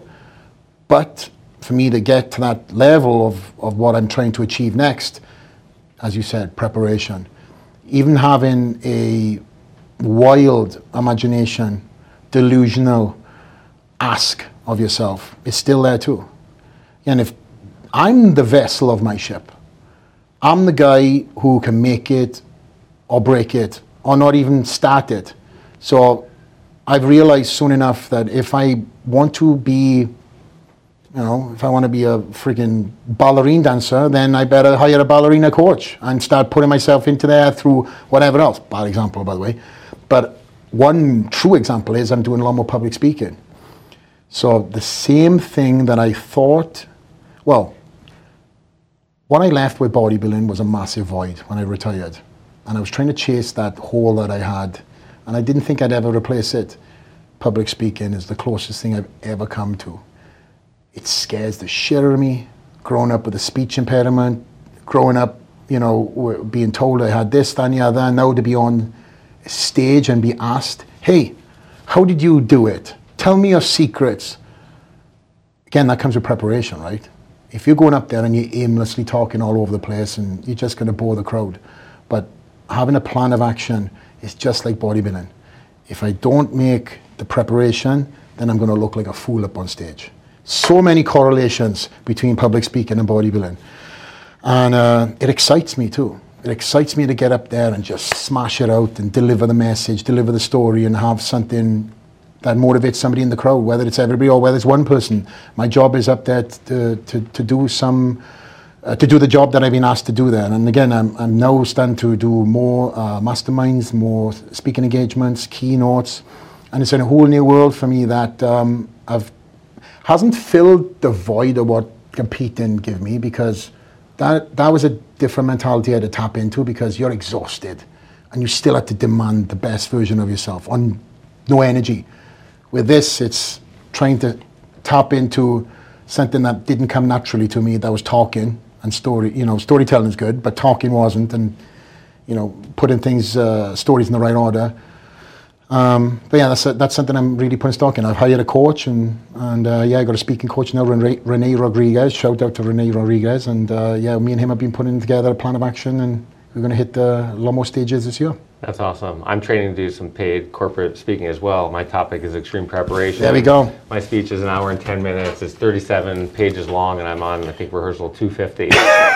But for me to get to that level of, of what I'm trying to achieve next, as you said, preparation. Even having a wild imagination, delusional ask of yourself is still there too. And if I'm the vessel of my ship, I'm the guy who can make it or break it or not even start it. So I've realized soon enough that if I want to be, you know, if I want to be a freaking ballerina dancer, then I better hire a ballerina coach and start putting myself into there through whatever else. Bad example, by the way. But one true example is I'm doing a lot more public speaking. So the same thing that I thought, well, what I left with bodybuilding was a massive void when I retired. And I was trying to chase that hole that I had. And I didn't think I'd ever replace it. Public speaking is the closest thing I've ever come to. It scares the shit out of me. Growing up with a speech impairment, growing up, you know, being told I had this, that, and the other, and now to be on stage and be asked, hey, how did you do it? Tell me your secrets. Again, that comes with preparation, right? If you're going up there and you're aimlessly talking all over the place and you're just going to bore the crowd. But having a plan of action is just like bodybuilding. If I don't make the preparation, then I'm going to look like a fool up on stage. So many correlations between public speaking and bodybuilding. And uh, it excites me too. It excites me to get up there and just smash it out and deliver the message, deliver the story, and have something that motivates somebody in the crowd, whether it's everybody or whether it's one person. My job is up there to to, to do some, uh, to do the job that I've been asked to do there. And again, I'm, I'm now starting to do more uh, masterminds, more speaking engagements, keynotes, and it's in a whole new world for me that um, I've hasn't filled the void of what competing give me, because that that was a different mentality I had to tap into, because you're exhausted and you still have to demand the best version of yourself on no energy. With this, it's trying to tap into something that didn't come naturally to me, that was talking and story. You know, storytelling is good, but talking wasn't. And you know, putting things, uh, stories in the right order. Um, but yeah, that's a, that's something I'm really putting stock in. I've hired a coach, and and uh, yeah, I got a speaking coach now, Rene, Rene Rodriguez. Shout out to Rene Rodriguez, and uh, yeah, me and him have been putting together a plan of action, and we're going to hit the, a lot more stages this year. That's awesome. I'm training to do some paid corporate speaking as well. My topic is extreme preparation. There we go. My speech is an hour and ten minutes. It's thirty-seven pages long, and I'm on, I think, rehearsal two fifty.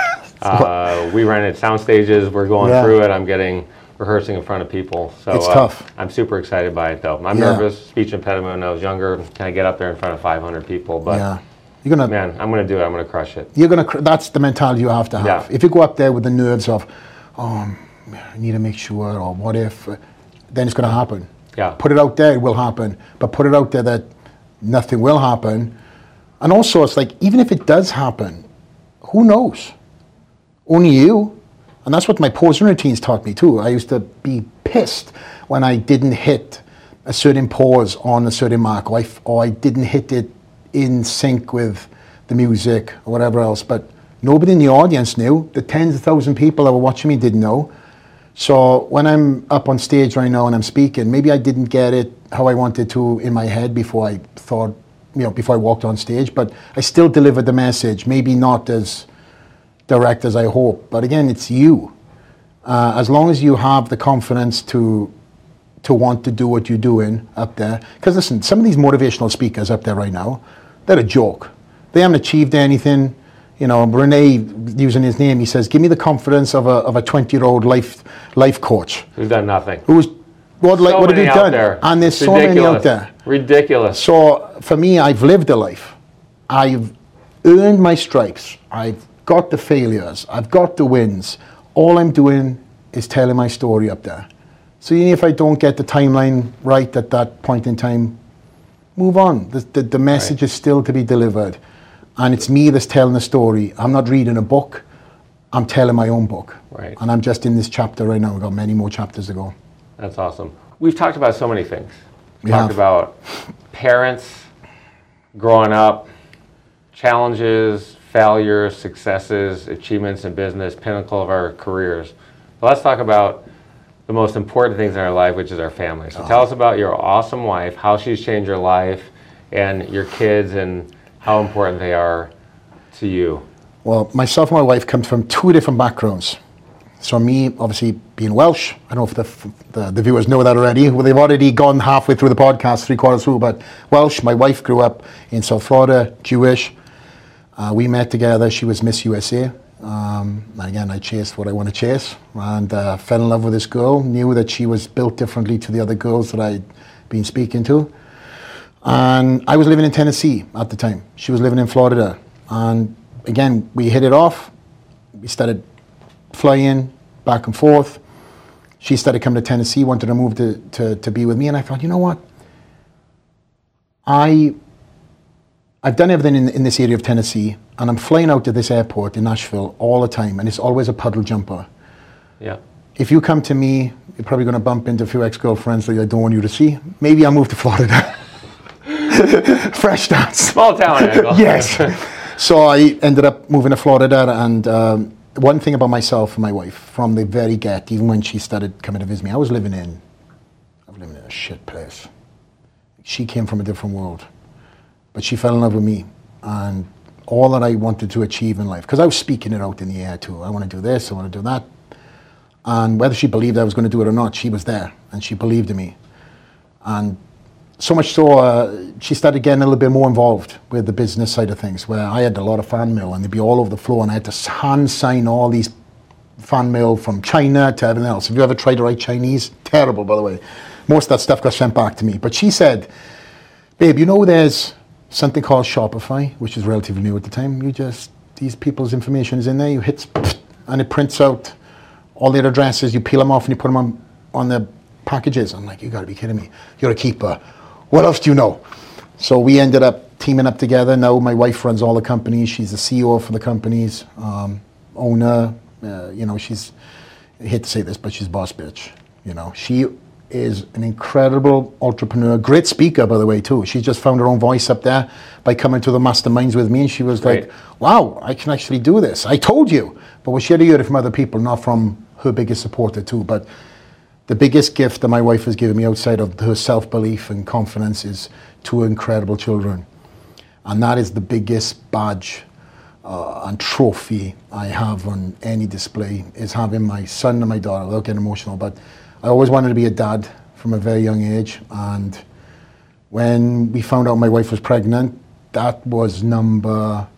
uh, we rented sound stages. We're going yeah. through it. I'm getting rehearsing in front of people. So it's uh, tough. I'm super excited by it, though. I'm yeah. nervous. Speech impediment when I was younger. Can I get up there in front of five hundred people? But yeah. You're gonna, man, I'm going to do it. I'm going to crush it. You're gonna. Cr- that's the mentality you have to have. Yeah. If you go up there with the nerves of, oh, I need to make sure, or what if, uh, then it's going to happen. Yeah. Put it out there, it will happen. But put it out there that nothing will happen. And also, it's like, even if it does happen, who knows? Only you. And that's what my posing routines taught me too. I used to be pissed when I didn't hit a certain pause on a certain mark, or I, or I didn't hit it in sync with the music or whatever else. But nobody in the audience knew. The tens of thousands of people that were watching me didn't know. So when I'm up on stage right now and I'm speaking, maybe I didn't get it how I wanted to in my head before I thought, you know, before I walked on stage, but I still delivered the message, maybe not as direct as I hope. But again, it's you. Uh, as long as you have the confidence to to want to do what you're doing up there. Because listen, some of these motivational speakers up there right now, they're a joke. They haven't achieved anything. You know, Rene, using his name, he says, give me the confidence of a of a twenty-year-old life life coach. Who's done nothing. Who's, what, so like, what have you done? There. And there's it's so ridiculous. many out there. Ridiculous. So for me, I've lived a life. I've earned my stripes. I've got the failures. I've got the wins. All I'm doing is telling my story up there. So even if I don't get the timeline right at that point in time, move on. The, the, the message right. is still to be delivered. And it's me that's telling the story. I'm not reading a book. I'm telling my own book. Right. And I'm just in this chapter right now. We've got many more chapters to go. That's awesome. We've talked about so many things. We We talked have. about parents, growing up, challenges, failures, successes, achievements in business, pinnacle of our careers. But let's talk about the most important things in our life, which is our family. So oh. tell us about your awesome wife, how she's changed your life, and your kids, and how important they are to you. Well, myself and my wife come from two different backgrounds. So me, obviously, being Welsh, I don't know if the, the, the viewers know that already. Well, they've already gone halfway through the podcast, three quarters through, but Welsh. My wife grew up in South Florida, Jewish. Uh, we met together. She was Miss U S A. Um, and again, I chased what I want to chase, and uh, fell in love with this girl, knew that she was built differently to the other girls that I'd been speaking to. And I was living in Tennessee at the time. She was living in Florida. And again, we hit it off. We started flying back and forth. She started coming to Tennessee, wanted to move to, to, to be with me. And I thought, you know what? I, I've done everything in, in this area of Tennessee, and I'm flying out to this airport in Nashville all the time, and it's always a puddle jumper. Yeah. If you come to me, you're probably going to bump into a few ex-girlfriends that I don't want you to see. Maybe I'll move to Florida. Fresh starts. Small town angle. Yes. So I ended up moving to Florida, and um, one thing about myself and my wife, from the very get, even when she started coming to visit me, I was living in, I was living in a shit place. She came from a different world, but she fell in love with me, and all that I wanted to achieve in life, because I was speaking it out in the air too. I want to do this, I want to do that. And whether she believed I was going to do it or not, she was there, and she believed in me. And so much so, uh, she started getting a little bit more involved with the business side of things, where I had a lot of fan mail, and they'd be all over the floor, and I had to hand sign all these fan mail from China to everything else. Have you ever tried to write Chinese? Terrible, by the way. Most of that stuff got sent back to me. But she said, babe, you know there's something called Shopify, which is relatively new at the time. You just, these people's information is in there, you hit, and it prints out all their addresses, you peel them off and you put them on, on the packages. I'm like, you gotta be kidding me. You're a keeper. What else do you know? So we ended up teaming up together. Now my wife runs all the companies. She's the C E O for the companies, um, owner. Uh, you know, she's, I hate to say this, but she's boss bitch. You know, she is an incredible entrepreneur, great speaker, by the way, too. She just found her own voice up there by coming to the masterminds with me, and she was Great. like, wow, I can actually do this. I told you. But well, she had to hear it from other people, not from her biggest supporter too. But the biggest gift that my wife has given me outside of her self-belief and confidence is two incredible children. And that is the biggest badge uh, and trophy I have on any display, is having my son and my daughter, without getting emotional. But I always wanted to be a dad from a very young age. And when we found out my wife was pregnant, that was number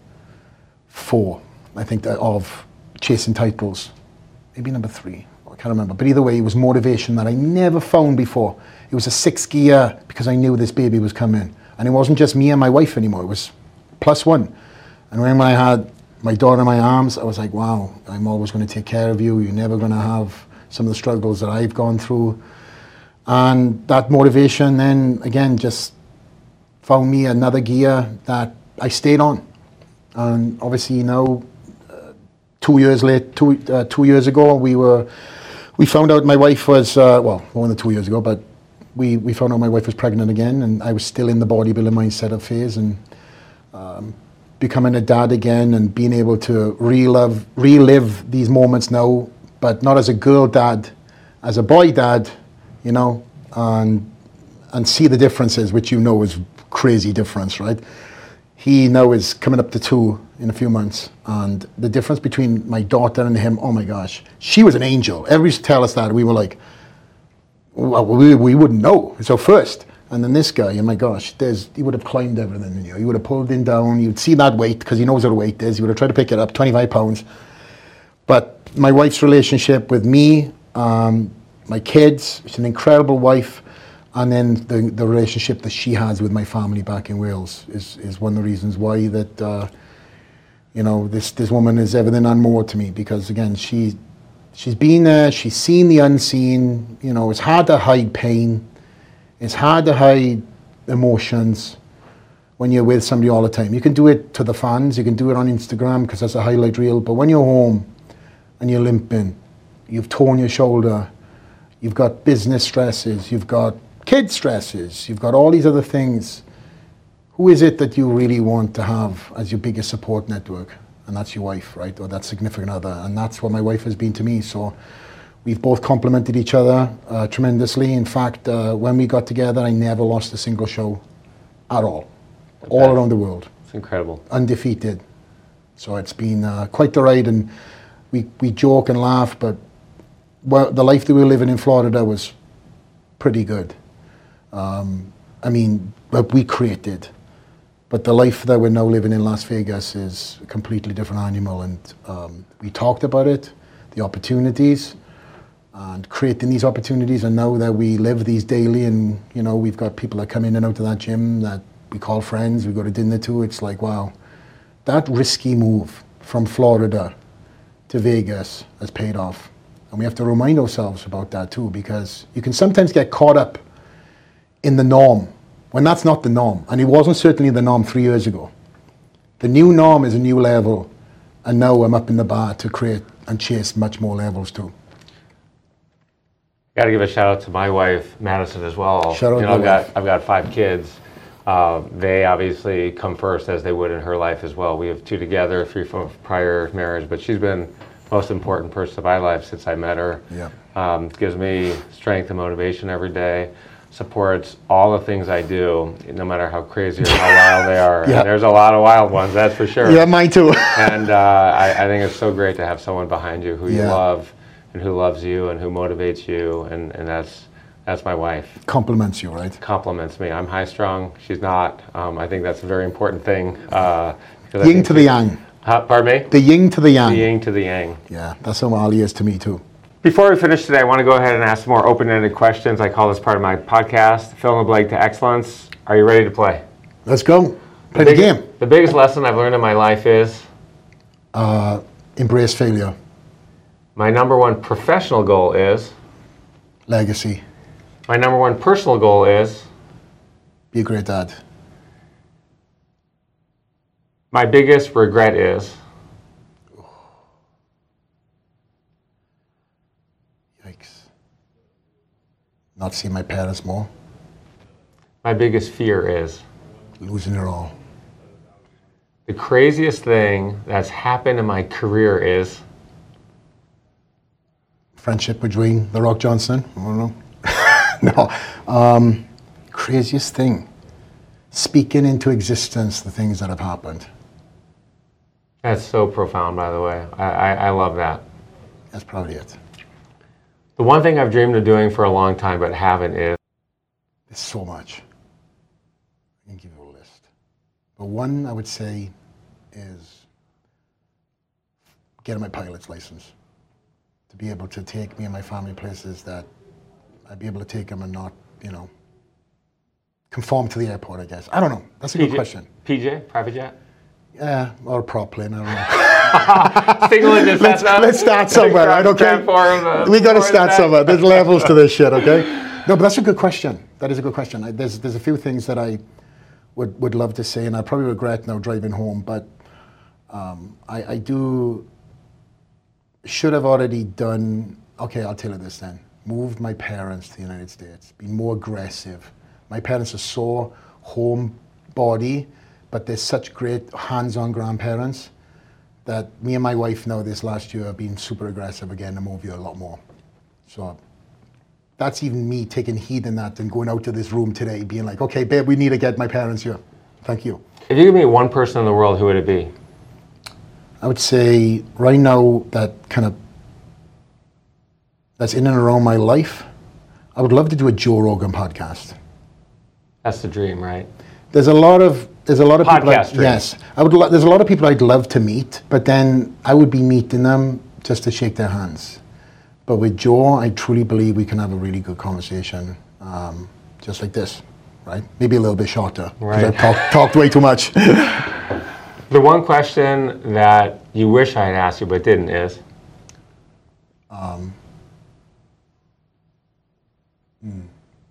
four, I think, of chasing titles. Maybe number three. I can't remember. But either way, it was motivation that I never found before. It was a sixth gear because I knew this baby was coming. And it wasn't just me and my wife anymore. It was plus one. And when I had my daughter in my arms, I was like, wow, I'm always going to take care of you. You're never going to have some of the struggles that I've gone through. And that motivation then, again, just found me another gear that I stayed on. And obviously, you know, uh, two years late, two, uh, two years ago, we were, we found out my wife was, uh, well, more than two years ago, but we, we found out my wife was pregnant again, and I was still in the bodybuilding mindset of phase, and um, becoming a dad again and being able to relive, relive these moments now, but not as a girl dad, as a boy dad, you know, and, and see the differences, which you know is crazy difference, right? He now is coming up to two in a few months, and the difference between my daughter and him, oh my gosh, she was an angel. Everybody used to tell us that, we were like, well, we, we wouldn't know, so first. And then this guy, oh my gosh, there's, he would have climbed everything in you. He would have pulled him down, you'd see that weight, because he knows what a weight is, he would have tried to pick it up, twenty-five pounds. But my wife's relationship with me, um, my kids, she's an incredible wife, and then the, the relationship that she has with my family back in Wales is, is one of the reasons why that, uh, you know, this, this woman is everything and more to me, because again, she, she's been there, she's seen the unseen. You know, it's hard to hide pain. It's hard to hide emotions when you're with somebody all the time. You can do it to the fans, you can do it on Instagram because that's a highlight reel, but when you're home and you're limping, you've torn your shoulder, you've got business stresses, you've got kid stresses, you've got all these other things. Who is it that you really want to have as your biggest support network? And that's your wife, right? Or that significant other. And that's what my wife has been to me. So we've both complemented each other uh, tremendously. In fact, uh, when we got together, I never lost a single show at all. Okay. All around the world. It's incredible. Undefeated. So it's been uh, quite the ride. And we, we joke and laugh, but well, the life that we were living in Florida was pretty good. Um, I mean, what we created. But the life that we're now living in Las Vegas is a completely different animal. And um, we talked about it, the opportunities, and creating these opportunities. And now that we live these daily, and you know, we've got people that come in and out of that gym that we call friends, we go to dinner to, it's like, wow, that risky move from Florida to Vegas has paid off. And we have to remind ourselves about that too, because you can sometimes get caught up in the norm when that's not the norm. And it wasn't certainly the norm three years ago. The new norm is a new level, and now I'm up in the bar to create and chase much more levels too. Got to give a shout out to my wife, Madison, as well. Shout out you know, to I've got, I've got five kids. Uh, they obviously come first, as they would in her life as well. We have two together, three from prior marriage, but she's been the most important person of my life since I met her. Yeah. Um, gives me strength and motivation every day. Supports all the things I do, no matter how crazy or how wild they are. Yeah. And there's a lot of wild ones, that's for sure. Yeah, mine too. And uh, I, I think it's so great to have someone behind you who you Yeah. love, and who loves you, and who motivates you, and, and that's that's my wife. Compliments you, right? Compliments me. I'm high strung. She's not. Um, I think that's a very important thing. Uh, Yin to the yang. Uh, pardon me? The yin to the yang. The yin to the yang. Yeah, that's how Ali is to me too. Before we finish today, I want to go ahead and ask some more open-ended questions. I call this part of my podcast, Fill in the Blank to Excellence. Are you ready to play? Let's go. Play the, big, game. The biggest lesson I've learned in my life is? Uh, embrace failure. My number one professional goal is? Legacy. My number one personal goal is? Be a great dad. My biggest regret is? Yikes. Not seeing my parents more. My biggest fear is? Losing it all. The craziest thing that's happened in my career is? friendship with Dwayne The Rock Johnson. I don't know. no. Um, craziest thing. Speaking into existence the things that have happened. That's so profound, by the way. I, I, I love that. That's probably it. The one thing I've dreamed of doing for a long time but haven't is... There's so much. I can give you a list. But one I would say is getting my pilot's license. To be able to take me and my family places that I'd be able to take them and not, you know, conform to the airport, I guess. I don't know. That's a P J, good question. P J, private jet? Yeah, or a prop plane, I don't know. Singling this let's, let's start somewhere, right? Okay. The, we got to start somewhere. There's levels to this shit, okay? No, but that's a good question. That is a good question. I, there's there's a few things that I would would love to say, and I probably regret now driving home. But um, I, I do should have already done. Okay, I'll tell you this then. Moved my parents to the United States. Been more aggressive. My parents are so homebody, but they're such great hands-on grandparents that me and my wife now this last year have been super aggressive again and move you a lot more. So that's even me taking heed in that and going out to this room today being like, okay, babe, we need to get my parents here. Thank you. If you could meet one person in the world, who would it be? I would say right now that kind of, that's in and around my life, I would love to do a Joe Rogan podcast. That's the dream, right? There's a lot of there's a lot of Podcast people. I, dream. yes, I would. Lo- there's a lot of people I'd love to meet, but then I would be meeting them just to shake their hands. But with Joe, I truly believe we can have a really good conversation, um, just like this, right? Maybe a little bit shorter because Right. I've talked talked way too much. The one question that you wish I had asked you but didn't is? Um, hmm.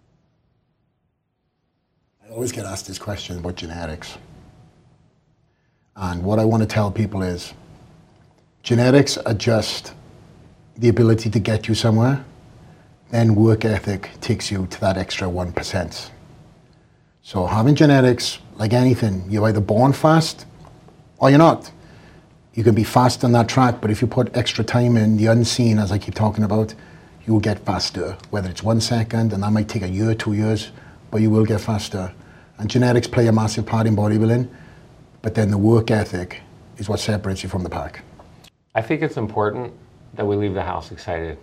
I always get asked this question about genetics. And what I want to tell people is genetics are just the ability to get you somewhere, then work ethic takes you to that extra one percent. So having genetics, like anything, you're either born fast or you're not. You can be fast on that track, but if you put extra time in, the unseen, as I keep talking about, you will get faster. Whether it's one second, and that might take a year, two years, but you will get faster. And genetics play a massive part in bodybuilding, but then the work ethic is what separates you from the pack. I think it's important that we leave the house excited.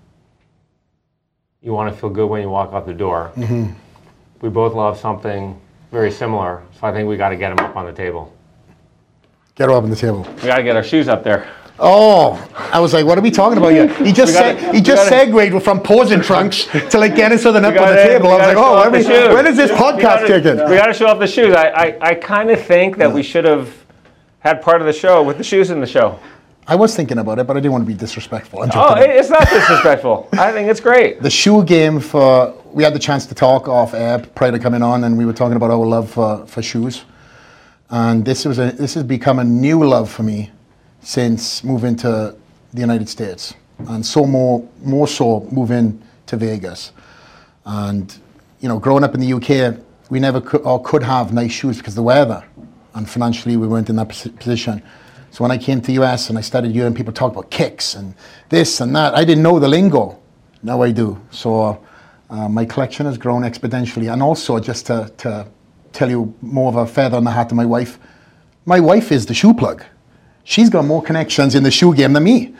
You want to feel good when you walk out the door. Mm-hmm. We both love something very similar, so I think we got to get them up on the table. Get her up on the table. We got to get our shoes up there. Oh, I was like, what are we talking about here? He just We gotta- said, he just we gotta- segued from posing trunks to like getting something up on gotta- the table. we I was gotta like, show oh, off when, the we, shoes. when is this We podcast gotta- kicking? We got to show off the shoes. I, I, I kind of think that we should have had part of the show with the shoes in the show. I was thinking about it, but I didn't want to be disrespectful. I'm Oh, joking. it- it's not disrespectful. I think it's great. The shoe game for, we had the chance to talk off air prior to coming on, and we were talking about our love for, for shoes. And this was a, this has become a new love for me since moving to the United States, and so more more so moving to Vegas. And you know, growing up in the U K, we never could, or could have nice shoes because of the weather, and financially we weren't in that posi- position. So when I came to the U S and I started hearing people talk about kicks and this and that, I didn't know the lingo. Now I do. So uh, my collection has grown exponentially. And also, just to, to tell you more of a feather on the hat of my wife, my wife is the shoe plug. She's got more connections in the shoe game than me.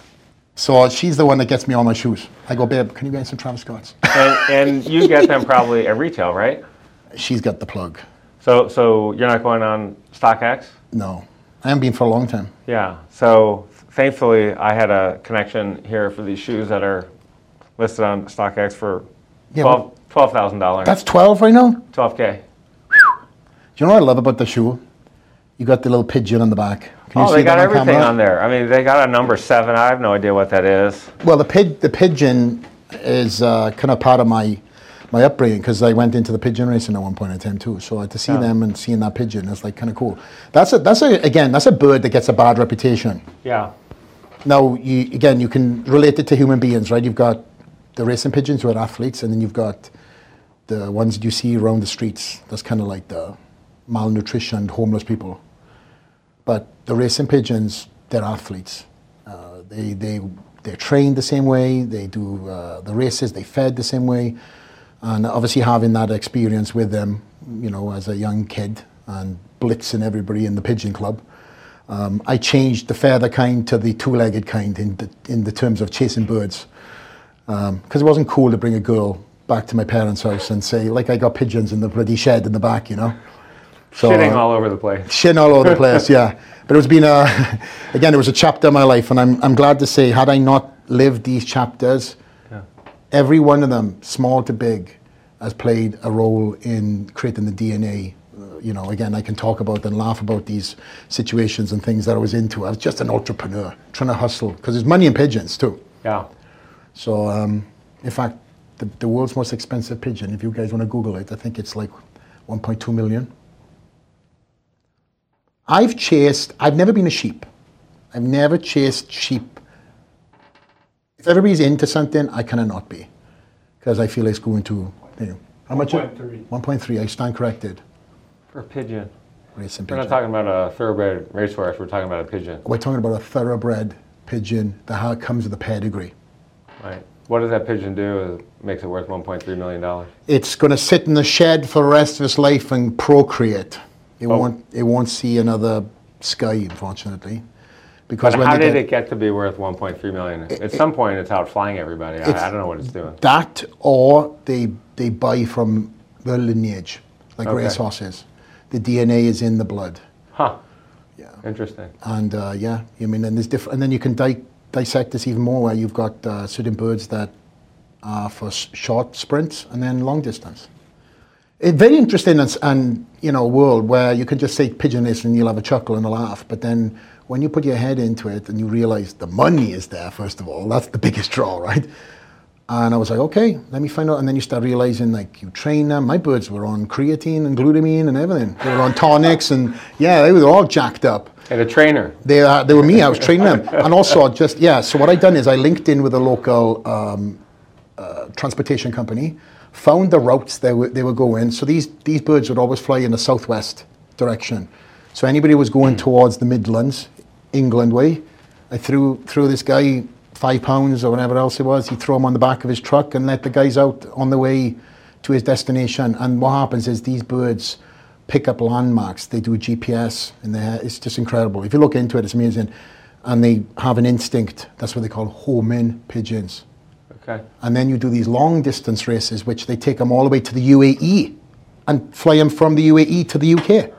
So she's the one that gets me all my shoes. I go, babe, can you get some Travis Scotts? And, and you get them probably at retail, right? She's got the plug. So so you're not going on StockX? No, I haven't been for a long time. Yeah. So thankfully, I had a connection here for these shoes that are listed on StockX for Yeah, twelve twelve thousand dollars. That's twelve right now? twelve K. Do you know what I love about the shoe? You got the little pigeon on the back. Can you Oh, see they got that on everything camera? on there. I mean, they got a number seven. I have no idea what that is. Well, the pig, the pigeon is uh, kind of part of my my upbringing because I went into the pigeon racing at one point in time too. So to see Yeah. them and seeing that pigeon is like kind of cool. That's a that's a again that's a bird that gets a bad reputation. Yeah. Now, you, again, you can relate it to human beings, right? You've got the racing pigeons who are athletes, and then you've got the ones that you see around the streets. That's kind of like the malnutrition, homeless people. But the racing pigeons, they're athletes. Uh, they they they're trained the same way, they do uh, the races, they fed the same way. And obviously having that experience with them, you know, as a young kid and blitzing everybody in the pigeon club, um, I changed the feather kind to the two-legged kind in the, in the terms of chasing birds. Because um, it wasn't cool to bring a girl back to my parents' house and say, like, I got pigeons in the bloody shed in the back, you know. So, shitting uh, all over the place. Shitting all over the place, yeah. But it was been a, again, it was a chapter of my life, and I'm I'm glad to say, had I not lived these chapters, yeah. every one of them, small to big, has played a role in creating the D N A. Uh, you know, again, I can talk about and laugh about these situations and things that I was into. I was just an entrepreneur, trying to hustle, because there's money in pigeons too. Yeah. So, um, in fact, the, the world's most expensive pigeon, if you guys want to Google it, I think it's like one point two million. I've chased, I've never been a sheep. I've never chased sheep. If everybody's into something, I cannot not be. Because I feel it's going to, you know, how much? one point three. one point three, I stand corrected. For a pigeon. Racing We're pigeon. not talking about a thoroughbred racehorse, we're talking about a pigeon. We're talking about a thoroughbred pigeon that how it comes with a pedigree. Right. What does that pigeon do that makes it worth one point three million dollars? It's going to sit in the shed for the rest of its life and procreate. It oh. won't. It won't see another sky, unfortunately. Because but when how did get, it get to be worth one point three million dollars? At it, some point, it's out flying everybody. I, I don't know what it's doing. That, or they they buy from the lineage, like okay. racehorses. The D N A is in the blood. Huh. Yeah. Interesting. And uh, yeah, I mean, and there's different, and then you can di- dissect this even more, where you've got uh, certain birds that are for s- short sprints and then long distance. It's very interesting and, and, you know, world where you can just say pigeon this and you'll have a chuckle and a laugh. But then when you put your head into it and you realize the money is there, first of all, that's the biggest draw, right? And I was like, okay, let me find out. And then you start realizing, like, you train them. My birds were on creatine and glutamine and everything. They were on tonics and, yeah, they were all jacked up. And a trainer. They, uh, they were me, I was training them. And also just, yeah, so what I done is I linked in with a local um, uh, transportation company, found the routes they were, they were going. So these, these birds would always fly in the southwest direction. So anybody who was going towards the Midlands, England way, I threw, threw this guy five pounds or whatever else it was. He'd throw him on the back of his truck and let the guys out on the way to his destination. And what happens is these birds pick up landmarks. They do G P S, and they, it's just incredible. If you look into it, it's amazing. And they have an instinct. That's what they call home-in pigeons. Okay. And then you do these long-distance races, which they take them all the way to the U A E and fly them from the U A E to the U K.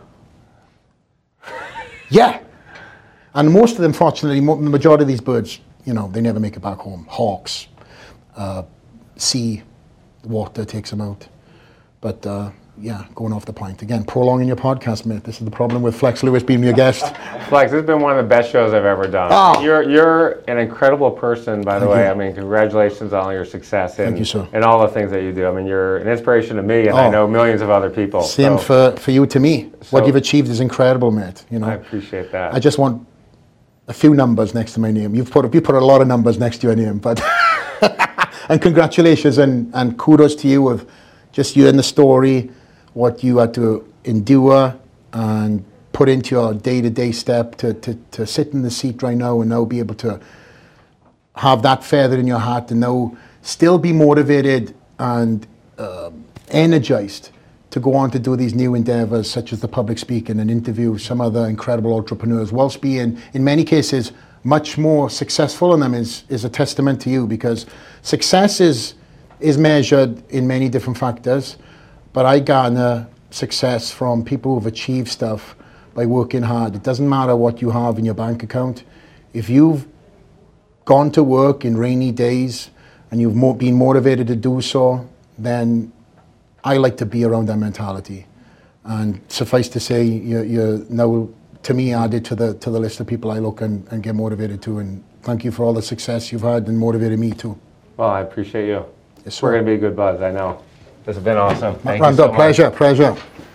Yeah. And most of them, fortunately, the majority of these birds, you know, they never make it back home. Hawks, uh, sea, water takes them out. But, uh, yeah, going off the point. Again, prolonging your podcast, mate. This is the problem with Flex Lewis being your guest. Flex, this has been one of the best shows I've ever done. Oh. You're you're an incredible person, by the Thank way. you. I mean, congratulations on all your success and, Thank you, sir. and all the things that you do. I mean, you're an inspiration to me, and Oh. I know millions of other people. Same so, for, for you to me. So- What you've achieved is incredible, mate. You know, I appreciate that. I just want a few numbers next to my name. You've put you put a lot of numbers next to your name, but and congratulations and, and kudos to you of just you and the story, what you had to endure and put into your day-to-day step to, to, to sit in the seat right now and now be able to have that feather in your hat and now still be motivated and um, energized to go on to do these new endeavors such as the public speaking and interview some other incredible entrepreneurs, whilst being, in many cases, much more successful in them is, is a testament to you, because success is, is measured in many different factors, but I garner success from people who've achieved stuff by working hard. It doesn't matter what you have in your bank account. If you've gone to work in rainy days and you've mo- been motivated to do so, then I like to be around that mentality. And suffice to say, you're, you're now, to me, added to the to the list of people I look and, and get motivated to. And thank you for all the success you've had and motivated me too. Well, I appreciate you. Yes, We're sir. going to be a good buzz, I know. This has been awesome. Thank Randall, you so much. pleasure, pleasure.